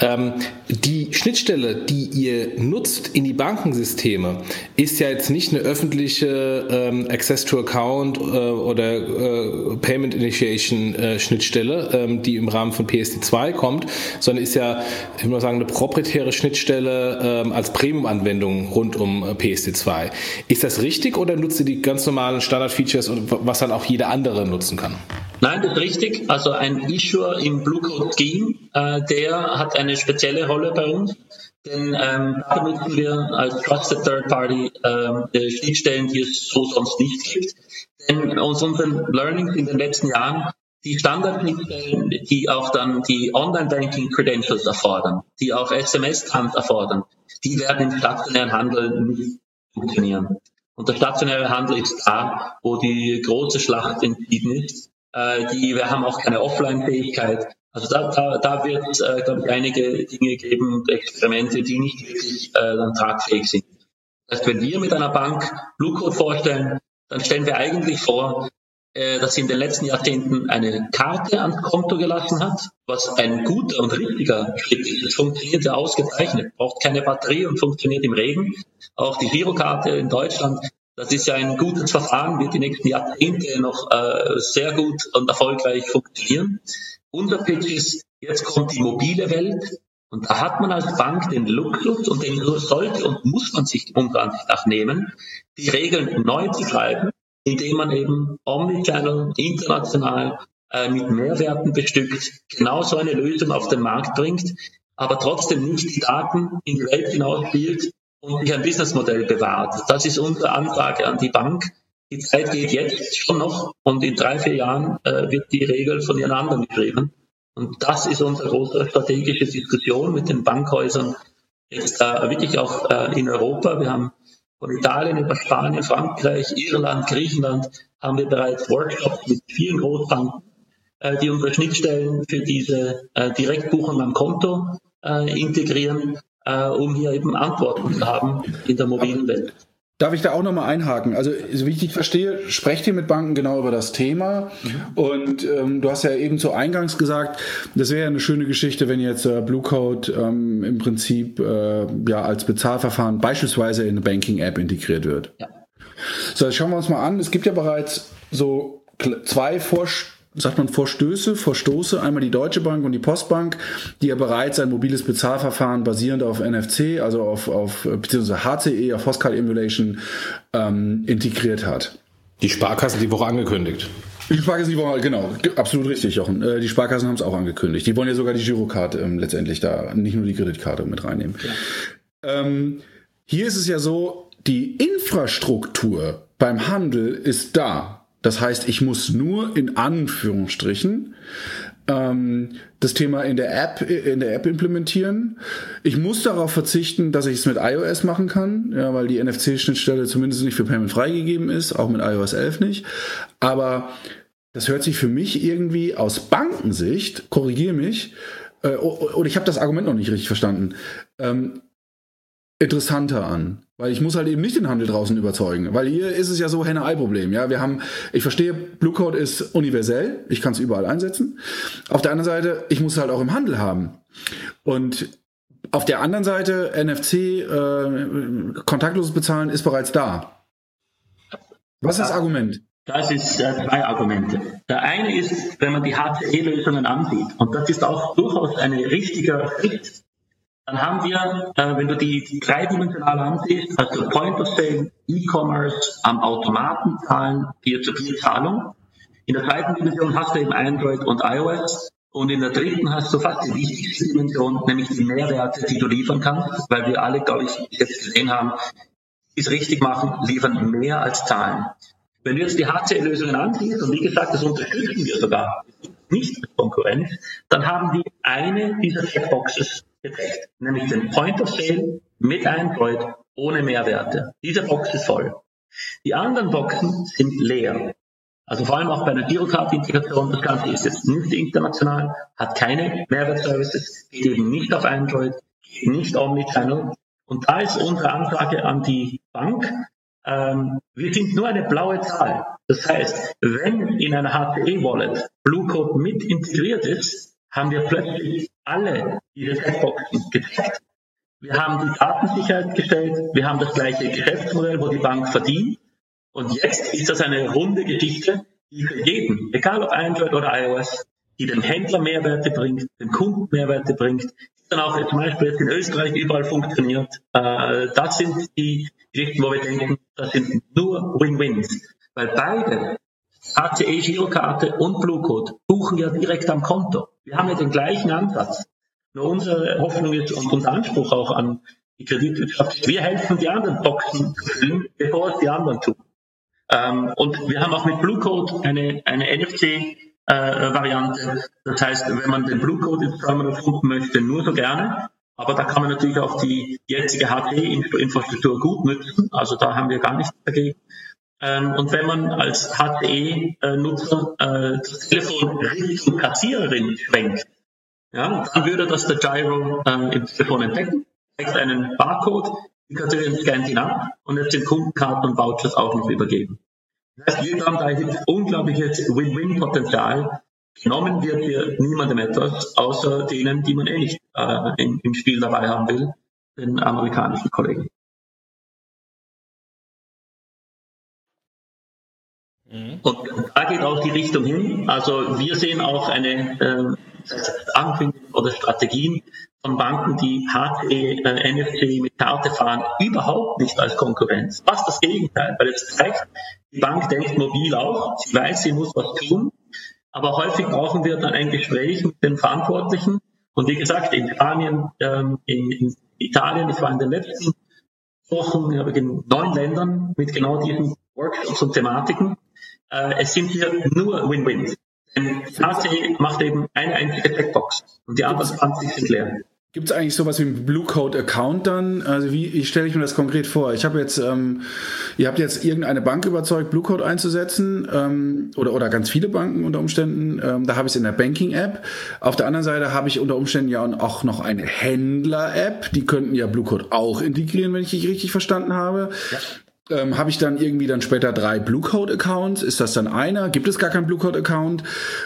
Die Schnittstelle, die ihr nutzt in die Bankensysteme, ist ja jetzt nicht eine öffentliche Access to Account oder Payment Initiation Schnittstelle, die im Rahmen von PSD2 kommt, sondern ist ja, ich würde mal sagen, eine proprietäre Schnittstelle als Premium-Anwendung rund um PSD2. Ist das richtig oder nutzt ihr die ganz normalen Standard-Features, was dann auch jeder andere nutzen kann? Nein, das ist richtig. Also ein Issuer im Bluecode-Scheme, der hat eine spezielle Rolle bei uns. Denn da nutzen wir als Trusted Third Party Schnittstellen, die es so sonst nicht gibt. Denn aus unseren Learnings in den letzten Jahren, die Standard-Schnittstellen, die auch dann die Online-Banking-Credentials erfordern, die auch SMS-Trans erfordern, die werden im stationären Handel nicht funktionieren. Und der stationäre Handel ist da, wo die große Schlacht entschieden ist. Wir haben auch keine Offline-Fähigkeit. Also da wird es, glaube ich, einige Dinge geben und Experimente, die nicht wirklich dann tragfähig sind. Das heißt, wenn wir mit einer Bank Blue Code vorstellen, dann stellen wir eigentlich vor, dass sie in den letzten Jahrzehnten eine Karte ans Konto gelassen hat, was ein guter und richtiger Schritt ist. Es funktioniert ja ausgezeichnet, braucht keine Batterie und funktioniert im Regen. Auch die Girokarte in Deutschland, das ist ja ein gutes Verfahren, wird die nächsten Jahrzehnte noch sehr gut und erfolgreich funktionieren. Unser Pitch ist, jetzt kommt die mobile Welt und da hat man als Bank den Luxus und den sollte und muss man sich unserer Ansicht nach nehmen, die Regeln neu zu schreiben, indem man eben Omnichannel, international, mit Mehrwerten bestückt, genau so eine Lösung auf den Markt bringt, aber trotzdem nicht die Daten in die Welt hinausspielt und sich ein Businessmodell bewahrt. Das ist unsere Anfrage an die Bank. Die Zeit geht jetzt schon noch und in 3-4 Jahren wird die Regel von ihren anderen geschrieben. Und das ist unsere große strategische Diskussion mit den Bankhäusern jetzt wirklich auch in Europa. Wir haben von Italien über Spanien, Frankreich, Irland, Griechenland haben wir bereits Workshops mit vielen Großbanken, die unsere Schnittstellen für diese Direktbuchung am Konto integrieren, um hier eben Antworten zu haben in der mobilen Welt. Darf ich da auch nochmal einhaken? Also, so wie ich dich verstehe, sprecht ihr mit Banken genau über das Thema. Und du hast ja eben zu Eingangs gesagt, das wäre ja eine schöne Geschichte, wenn jetzt Blue Code im Prinzip als Bezahlverfahren beispielsweise in eine Banking-App integriert wird. Ja. So, jetzt schauen wir uns mal an. Es gibt ja bereits so 2 Vorstoße, einmal die Deutsche Bank und die Postbank, die ja bereits ein mobiles Bezahlverfahren basierend auf NFC, also auf beziehungsweise HCE, auf Host Card Emulation, integriert hat. Die Sparkassen die Woche angekündigt. Die Sparkassen die Woche, genau, absolut richtig, Jochen. Die Sparkassen haben es auch angekündigt. Die wollen ja sogar die Girokarte letztendlich da, nicht nur die Kreditkarte mit reinnehmen. Ja. Hier ist es ja so, die Infrastruktur beim Handel ist da. Das heißt, ich muss nur in Anführungsstrichen das Thema in der App implementieren. Ich muss darauf verzichten, dass ich es mit iOS machen kann, ja, weil die NFC-Schnittstelle zumindest nicht für Payment freigegeben ist, auch mit iOS 11 nicht. Aber das hört sich für mich irgendwie aus Bankensicht, korrigiere mich, oder ich habe das Argument noch nicht richtig verstanden, interessanter an. Weil ich muss halt eben nicht den Handel draußen überzeugen. Weil hier ist es ja so Henne-Ei-Problem. Ja, ich verstehe, Blue Code ist universell. Ich kann es überall einsetzen. Auf der anderen Seite, ich muss es halt auch im Handel haben. Und auf der anderen Seite, NFC, kontaktloses Bezahlen ist bereits da. Was ist das Argument? Das ist 2 Argumente. Der eine ist, wenn man die HCE-Lösungen ansieht, und das ist auch durchaus ein richtiger Schritt, dann haben wir, wenn du die dreidimensional ansiehst, also Point of Sale, E-Commerce, am Automaten zahlen, Peer-to-Peer-Zahlung. In der zweiten Dimension hast du eben Android und iOS. Und in der dritten hast du fast die wichtigste Dimension, nämlich die Mehrwerte, die du liefern kannst, weil wir alle, glaube ich, jetzt gesehen haben, ist richtig machen, liefern mehr als zahlen. Wenn du jetzt die HCE-Lösungen ansiehst, und wie gesagt, das unterstützen wir sogar nicht mit Konkurrenz, dann haben die eine dieser Checkboxes gedeckt, nämlich den Point of Sale mit Android ohne Mehrwerte. Diese Box ist voll. Die anderen Boxen sind leer. Also vor allem auch bei einer Girokarte-Integration, das Ganze ist jetzt nicht international, hat keine Mehrwertservices, geht eben nicht auf Android, geht nicht Omnichannel. Und da ist unsere Ansage an die Bank, wir sind nur eine blaue Zahl. Das heißt, wenn in einer HCE-Wallet Blue Code mit integriert ist, haben wir plötzlich alle diese Checkboxen gecheckt. Wir haben die Datensicherheit gestellt, wir haben das gleiche Geschäftsmodell, wo die Bank verdient. Und jetzt ist das eine runde Geschichte, die für jeden, egal ob Android oder iOS, die dem Händler Mehrwerte bringt, dem Kunden Mehrwerte bringt, die dann auch zum Beispiel jetzt in Österreich überall funktioniert. Das sind die Geschichten, wo wir denken, das sind nur Win-Wins. Weil beide, HCE, Girokarte und Blue Code, buchen ja direkt am Konto. Wir haben ja den gleichen Ansatz. Nur unsere Hoffnung ist und unser Anspruch auch an die Kreditwirtschaft, wir helfen, die anderen Boxen zu füllen, bevor es die anderen tun. Und wir haben auch mit Blue Code eine NFC-Variante. Das heißt, wenn man den Blue Code ins Terminal funken möchte, nur so gerne. Aber da kann man natürlich auch die jetzige HCE-Infrastruktur gut nutzen. Also da haben wir gar nichts dagegen. Und wenn man als HCE-Nutzer das Telefon Richtung Kassiererin schwenkt, ja, dann würde das der Gyro im Telefon entdecken, zeigt einen Barcode, die Kassiererin scannt ihn ab und jetzt den Kundenkarten und Vouchers auch noch übergeben. Das heißt, wir haben da unglaubliches Win-Win-Potenzial. Genommen wird hier niemandem etwas, außer denen, die man nicht im Spiel dabei haben will, den amerikanischen Kollegen. Und da geht auch die Richtung hin. Also wir sehen auch eine Ankündigung oder Strategien von Banken, die HCE, NFC mit Karte fahren, überhaupt nicht als Konkurrenz. Fast das Gegenteil, weil es zeigt, die Bank denkt mobil auch, sie weiß, sie muss was tun. Aber häufig brauchen wir dann ein Gespräch mit den Verantwortlichen. Und wie gesagt, in Spanien, in Italien, ich war in den letzten Wochen in 9 Ländern mit genau diesen Workshops und Thematiken. Es sind hier nur Win-Wins. Denn HCE macht eben eine einzige Checkbox und die anderen 20 sind leer. Gibt es eigentlich sowas wie einen Blue Code Account dann? Also wie stelle ich mir das konkret vor? Ich habe jetzt, ihr habt jetzt irgendeine Bank überzeugt, Blue Code einzusetzen, oder ganz viele Banken unter Umständen. Da habe ich es in der Banking-App. Auf der anderen Seite habe ich unter Umständen ja auch noch eine Händler-App. Die könnten ja Blue Code auch integrieren, wenn ich dich richtig verstanden habe. Ja. Habe ich dann irgendwie später 3 Blue Code Accounts? Ist das dann einer? Gibt es gar keinen Blue Code Account?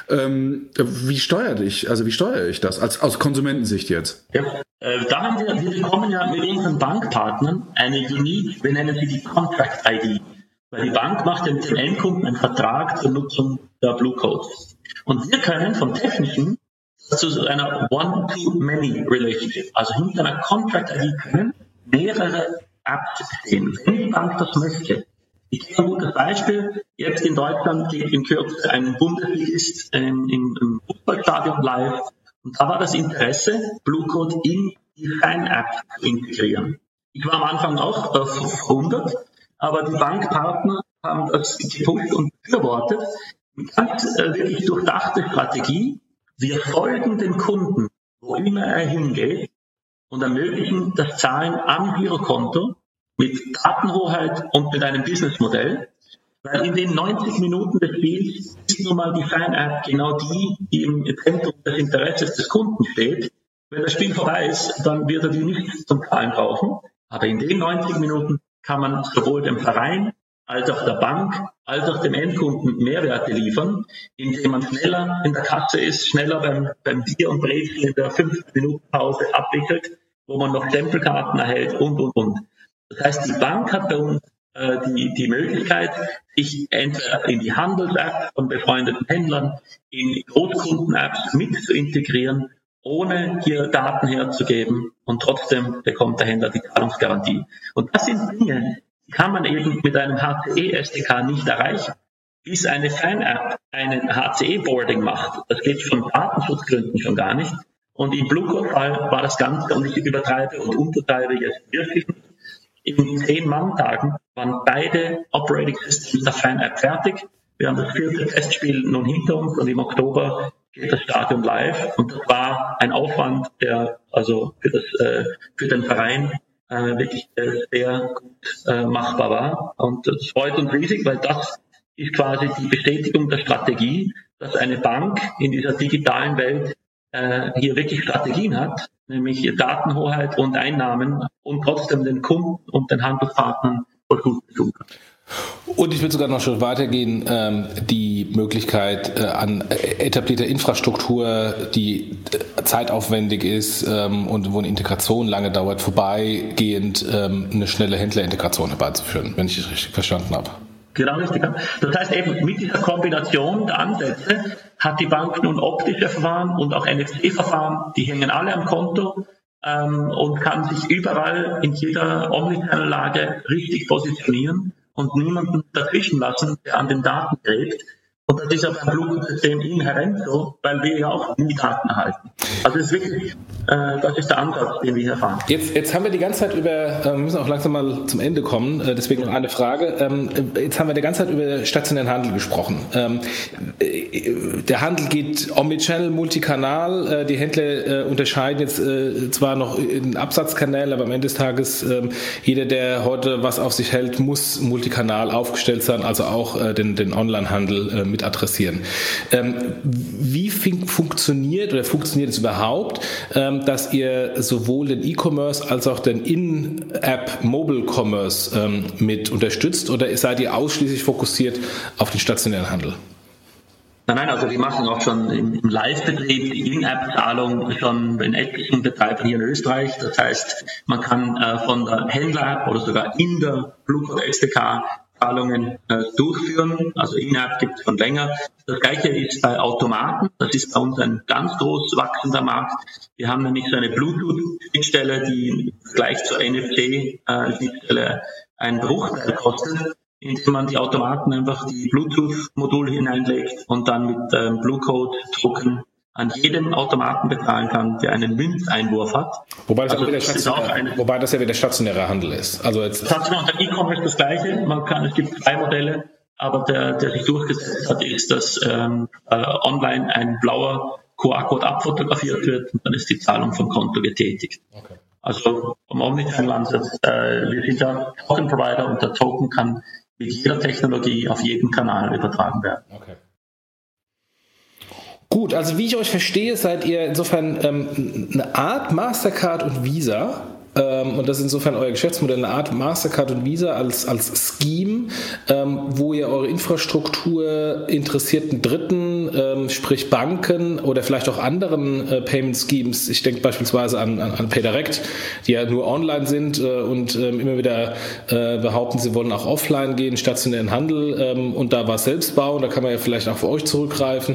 Wie steuere ich das aus Konsumentensicht jetzt? Ja, da haben wir bekommen ja mit unseren Bankpartnern eine unique, wir nennen sie die Contract ID. Weil die Bank macht dem Endkunden einen Vertrag zur Nutzung der Blue Codes. Und wir können vom Technischen zu einer One-to-Many-Relationship, also hinter einer Contract ID können mehrere abzustehen, wenn die Bank das möchte. Ich gebe ein gutes Beispiel. Jetzt in Deutschland geht in Kürze ein Bundesligist im Fußballstadion live. Und da war das Interesse, Blue Code in die Fan-App zu integrieren. Ich war am Anfang auch verwundert, aber die Bankpartner haben das gepusht und befürwortet. Mit ganz wirklich durchdachte Strategie. Wir folgen den Kunden, wo immer er hingeht, und ermöglichen das Zahlen am Girokonto mit Datenhoheit und mit einem Businessmodell, weil in den 90 Minuten des Spiels ist nun mal die Fan-App genau die im Zentrum des Interesses des Kunden steht. Wenn das Spiel vorbei ist, dann wird er die nicht zum Zahlen brauchen, aber in den 90 Minuten kann man sowohl dem Verein als auch der Bank, als auch dem Endkunden Mehrwerte liefern, indem man schneller in der Kasse ist, schneller beim Bier und Brezel in der 5-Minuten-Pause abwickelt, wo man noch Stempelkarten erhält und. Das heißt, die Bank hat bei uns die Möglichkeit, sich entweder in die Handels-App von befreundeten Händlern, in Großkunden-Apps mit zu integrieren, ohne hier Daten herzugeben, und trotzdem bekommt der Händler die Zahlungsgarantie. Und das sind Dinge, die kann man eben mit einem HCE-SDK nicht erreichen. Bis eine Fan-App einen HCE-Boarding macht, das geht von Datenschutzgründen schon gar nicht. Und im Blue Code-Fall war das Ganze, und ich übertreibe und untertreibe jetzt wirklich nicht, in 10 Manntagen waren beide Operating Systems der Fan-App fertig. Wir haben das 4. Testspiel nun hinter uns und im Oktober geht das Stadion live. Und das war ein Aufwand, der also für den Verein wirklich sehr gut machbar war. Und das freut uns riesig, weil das ist quasi die Bestätigung der Strategie, dass eine Bank in dieser digitalen Welt hier wirklich Strategien hat, nämlich Datenhoheit und Einnahmen, und trotzdem den Kunden und den Handelspartnern voll gut tun kann. Und ich will sogar noch schon weitergehen, die Möglichkeit an etablierter Infrastruktur, die zeitaufwendig ist und wo eine Integration lange dauert, vorbeigehend eine schnelle Händlerintegration herbeizuführen, wenn ich es richtig verstanden habe. Genau, richtig. Das heißt eben, mit dieser Kombination der Ansätze hat die Bank nun optische Verfahren und auch NFC-Verfahren, die hängen alle am Konto und kann sich überall in jeder Omnichannel-Lage richtig positionieren und niemanden dazwischen lassen, der an den Daten gräbt. Und das ist ja beim Bluetooth-System inhärent so, weil wir ja auch nie Daten erhalten. Also das ist wirklich, das ist der Ansatz, den wir hier fahren. Jetzt haben wir die ganze Zeit wir müssen auch langsam mal zum Ende kommen, deswegen noch eine Frage. Jetzt haben wir die ganze Zeit über stationären Handel gesprochen. Der Handel geht Omnichannel, Multikanal. Die Händler unterscheiden jetzt zwar noch in Absatzkanälen, aber am Ende des Tages jeder, der heute was auf sich hält, muss multikanal aufgestellt sein, also auch den Onlinehandel mit adressieren. Wie funktioniert es überhaupt, dass ihr sowohl den E-Commerce als auch den In-App Mobile Commerce mit unterstützt, oder seid ihr ausschließlich fokussiert auf den stationären Handel? Nein, also wir machen auch schon im Live-Betrieb die In-App-Zahlung schon in etlichen Betreibern hier in Österreich. Das heißt, man kann von der Händler-App oder sogar in der Bluecode SDK Zahlungen durchführen. Also In-App gibt es schon länger. Das Gleiche ist bei Automaten. Das ist bei uns ein ganz groß wachsender Markt. Wir haben nämlich so eine Bluetooth-Schnittstelle, die gleich zur NFC-Schnittstelle einen Bruchteil kostet, indem man die Automaten einfach die Bluetooth-Modul hineinlegt und dann mit Bluecode-Token an jedem Automaten bezahlen kann, der einen Münzeinwurf hat. Wobei das ja wieder stationärer Handel ist. Also jetzt stationär und der E-Commerce das Gleiche. Es gibt 2 Modelle, aber der sich durchgesetzt hat, ist, dass online ein blauer QR-Code abfotografiert wird und dann ist die Zahlung vom Konto getätigt. Okay. Also vom Omnichannel-Ansatz, wir sind ja Token-Provider und der Token kann mit jeder Technologie auf jeden Kanal übertragen werden. Okay. Gut, also wie ich euch verstehe, seid ihr insofern eine Art Mastercard und Visa. Und das ist insofern euer Geschäftsmodell, eine Art Mastercard und Visa als Scheme, wo ihr eure Infrastruktur interessierten Dritten, sprich Banken oder vielleicht auch anderen Payment Schemes, ich denke beispielsweise an PayDirect, die ja nur online sind und immer wieder behaupten, sie wollen auch offline gehen, stationären Handel und da was selbst bauen, da kann man ja vielleicht auch für euch zurückgreifen.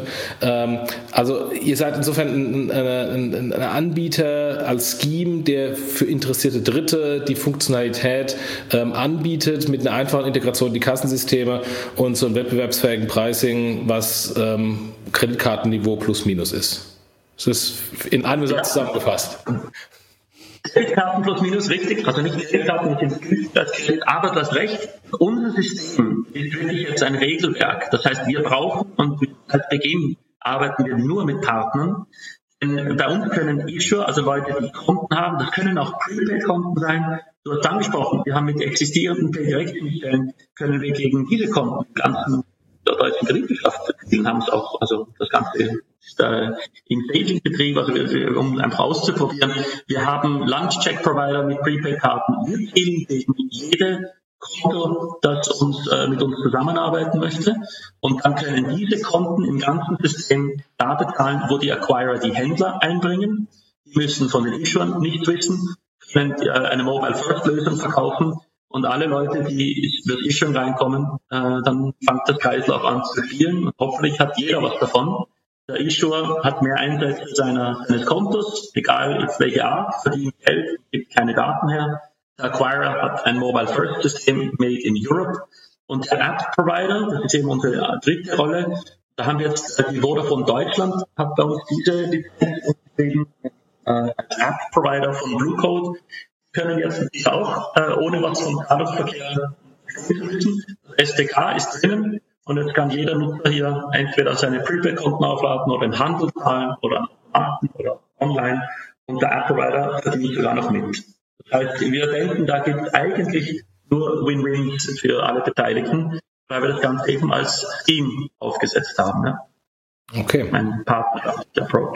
Also ihr seid insofern ein Anbieter als Scheme, der für interessierte Dritte die Funktionalität anbietet mit einer einfachen Integration in die Kassensysteme und so einem wettbewerbsfähigen Pricing, was Kreditkartenniveau plus minus ist. Das ist in einem Satz zusammengefasst. Kreditkarten plus minus, richtig. Also nicht Kreditkarten mit dem Kredit, aber das Recht. Unser System ist wirklich jetzt ein Regelwerk. Das heißt, wir brauchen, und als Beginn arbeiten wir nur mit Partnern. Bei uns können Issuer, also Leute, die Konten haben, das können auch Prepaid-Konten sein. Du hast angesprochen, wir haben mit existierenden PayDirect-Stellen, können wir gegen diese Konten die ganzen der deutschen Kreditwirtschaft spielen, haben es auch, also das Ganze ist im Staging-Betrieb, also um einfach auszuprobieren. Wir haben Lunch-Check-Provider mit Prepaid-Karten. Wir spielen gegen jede Konto, das mit uns zusammenarbeiten möchte. Und dann können diese Konten im ganzen System da bezahlen, wo die Acquirer die Händler einbringen. Die müssen von den Issuern nicht wissen, können eine Mobile-First-Lösung verkaufen. Und alle Leute, die über das Issuing reinkommen, dann fängt das Kreislauf an zu spielen. Und hoffentlich hat jeder was davon. Der Issuer hat mehr Einsätze seines Kontos, egal welche Art, verdient Geld, gibt keine Daten her. Der Acquirer hat ein Mobile-First-System made in Europe und der App-Provider, das ist eben unsere dritte Rolle, da haben wir jetzt die Vodafone Deutschland, hat bei uns diese Lizenz gegeben, als App-Provider von Bluecode, können jetzt auch ohne was vom Zahlungsverkehr wissen. Das SDK ist drinnen und jetzt kann jeder Nutzer hier entweder seine Prepaid-Konten aufladen oder im Handel zahlen oder oder online und der App-Provider verdient sogar noch mit. Das heißt, wir denken, da gibt es eigentlich nur Win-Wins für alle Beteiligten, weil wir das Ganze eben als Team aufgesetzt haben. Ja? Okay. Ein partnerschaftlicher Approach.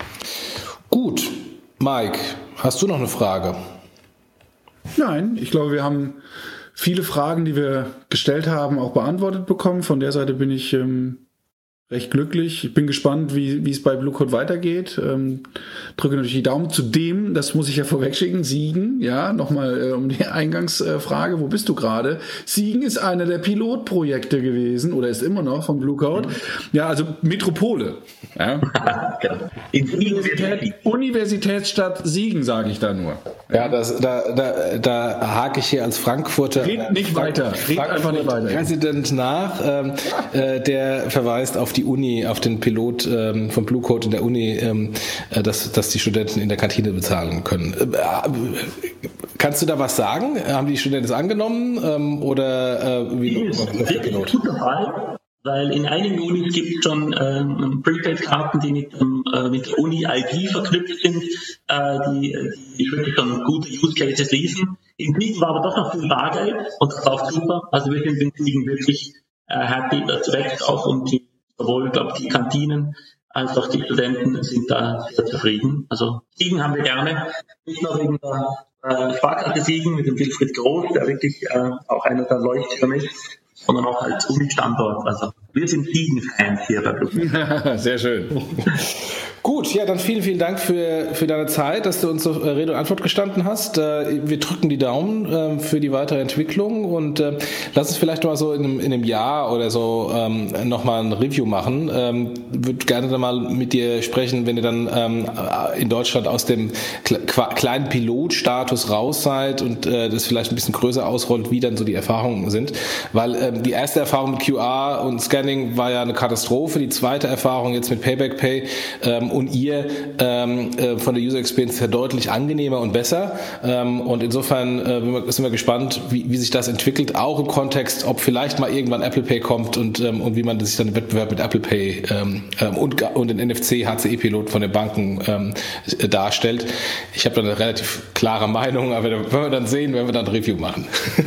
Gut. Mike, hast du noch eine Frage? Nein, ich glaube, wir haben viele Fragen, die wir gestellt haben, auch beantwortet bekommen. Von der Seite bin ich recht glücklich. Ich bin gespannt, wie es bei Blue Code weitergeht. Drücke natürlich die Daumen. Zudem, das muss ich ja vorwegschicken, Siegen, ja, nochmal um die Eingangsfrage, wo bist du gerade? Siegen ist einer der Pilotprojekte gewesen, oder ist immer noch von Blue Code. Ja, also Metropole. Ja. Universitätsstadt Siegen, sage ich da nur. Ja, da hake ich hier als Frankfurter Red nicht weiter. Red einfach nicht weiter. Präsident nach, der verweist auf die Uni, auf den Pilot von Blue Code in der Uni, dass die Studenten in der Kantine bezahlen können. Kannst du da was sagen? Haben die Studenten es angenommen oder wie läuft der Pilot? Guter Fall, weil in einigen Unis gibt es schon Prepaid-Karten, die mit der Uni-ID verknüpft sind, die wirklich schon gute Use Cases liefen. In Siegen war aber doch noch viel Bargeld und das war auch super. Also wir sind in Siegen wirklich happy, das wächst auch und sowohl, glaube ich, die Kantinen als auch die Studenten sind da sehr zufrieden. Also Siegen haben wir gerne, nicht nur wegen der Sparkasse Siegen mit dem Wilfried Groß, der wirklich auch einer der Leuchttürme ist, sondern auch als Uni-Standort. Also wir sind Siegen-Fans hier bei Blue Code. Sehr schön. Gut, ja, dann vielen Dank für deine Zeit, dass du uns so Rede und Antwort gestanden hast. Wir drücken die Daumen für die weitere Entwicklung und lass uns vielleicht mal so in einem Jahr oder so nochmal ein Review machen. Würde gerne dann mal mit dir sprechen, wenn ihr dann in Deutschland aus dem kleinen Pilotstatus raus seid und das vielleicht ein bisschen größer ausrollt, wie dann so die Erfahrungen sind. Weil die erste Erfahrung mit QR und Scanning war ja eine Katastrophe. Die zweite Erfahrung jetzt mit Payback Pay und ihr von der User Experience ja deutlich angenehmer und besser. Und insofern sind wir gespannt, wie sich das entwickelt, auch im Kontext, ob vielleicht mal irgendwann Apple Pay kommt und wie man sich dann im Wettbewerb mit Apple Pay und den NFC-HCE-Pilot von den Banken darstellt. Ich habe da eine relativ klare Meinung, aber werden wir dann sehen, wenn wir dann ein Review machen.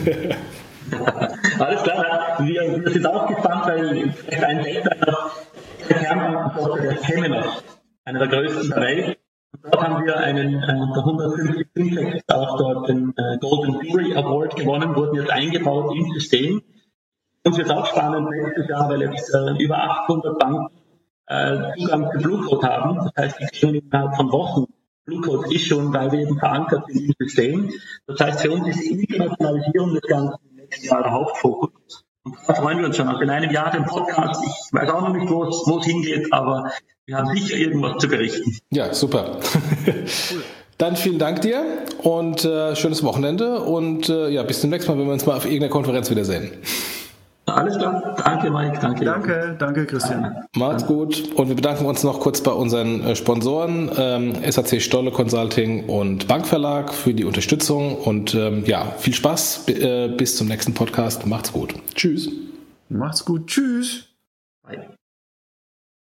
Alles klar, wir sind auch gespannt, weil ein der Kernbankensoftware, der Temenos, einer der größten der Welt. Und dort haben wir einen der 150 Fintechs auch dort den Golden Fury Award gewonnen, wurden jetzt eingebaut ins System. Uns wird auch spannend nächstes Jahr, weil jetzt über 800 Banken Zugang zu Blue Code haben. Das heißt, die können innerhalb von Wochen Blue Code ist schon, weil wir eben verankert sind im System. Das heißt, für uns ist die Internationalisierung des Ganzen im nächsten Jahr der Hauptfokus. Und da freuen wir uns schon. Also in einem Jahr den Podcast, ich weiß auch noch nicht, wo es hingeht, aber wir haben sicher irgendwas zu berichten. Ja, super. Dann vielen Dank dir und schönes Wochenende und bis zum nächsten Mal, wenn wir uns mal auf irgendeiner Konferenz wiedersehen. Alles klar. Danke, Mike. Danke, Christian. Macht's gut. Und wir bedanken uns noch kurz bei unseren Sponsoren, SAC Stolle Consulting und Bankverlag für die Unterstützung. Und viel Spaß. Bis zum nächsten Podcast. Macht's gut. Tschüss. Macht's gut. Tschüss. Bye.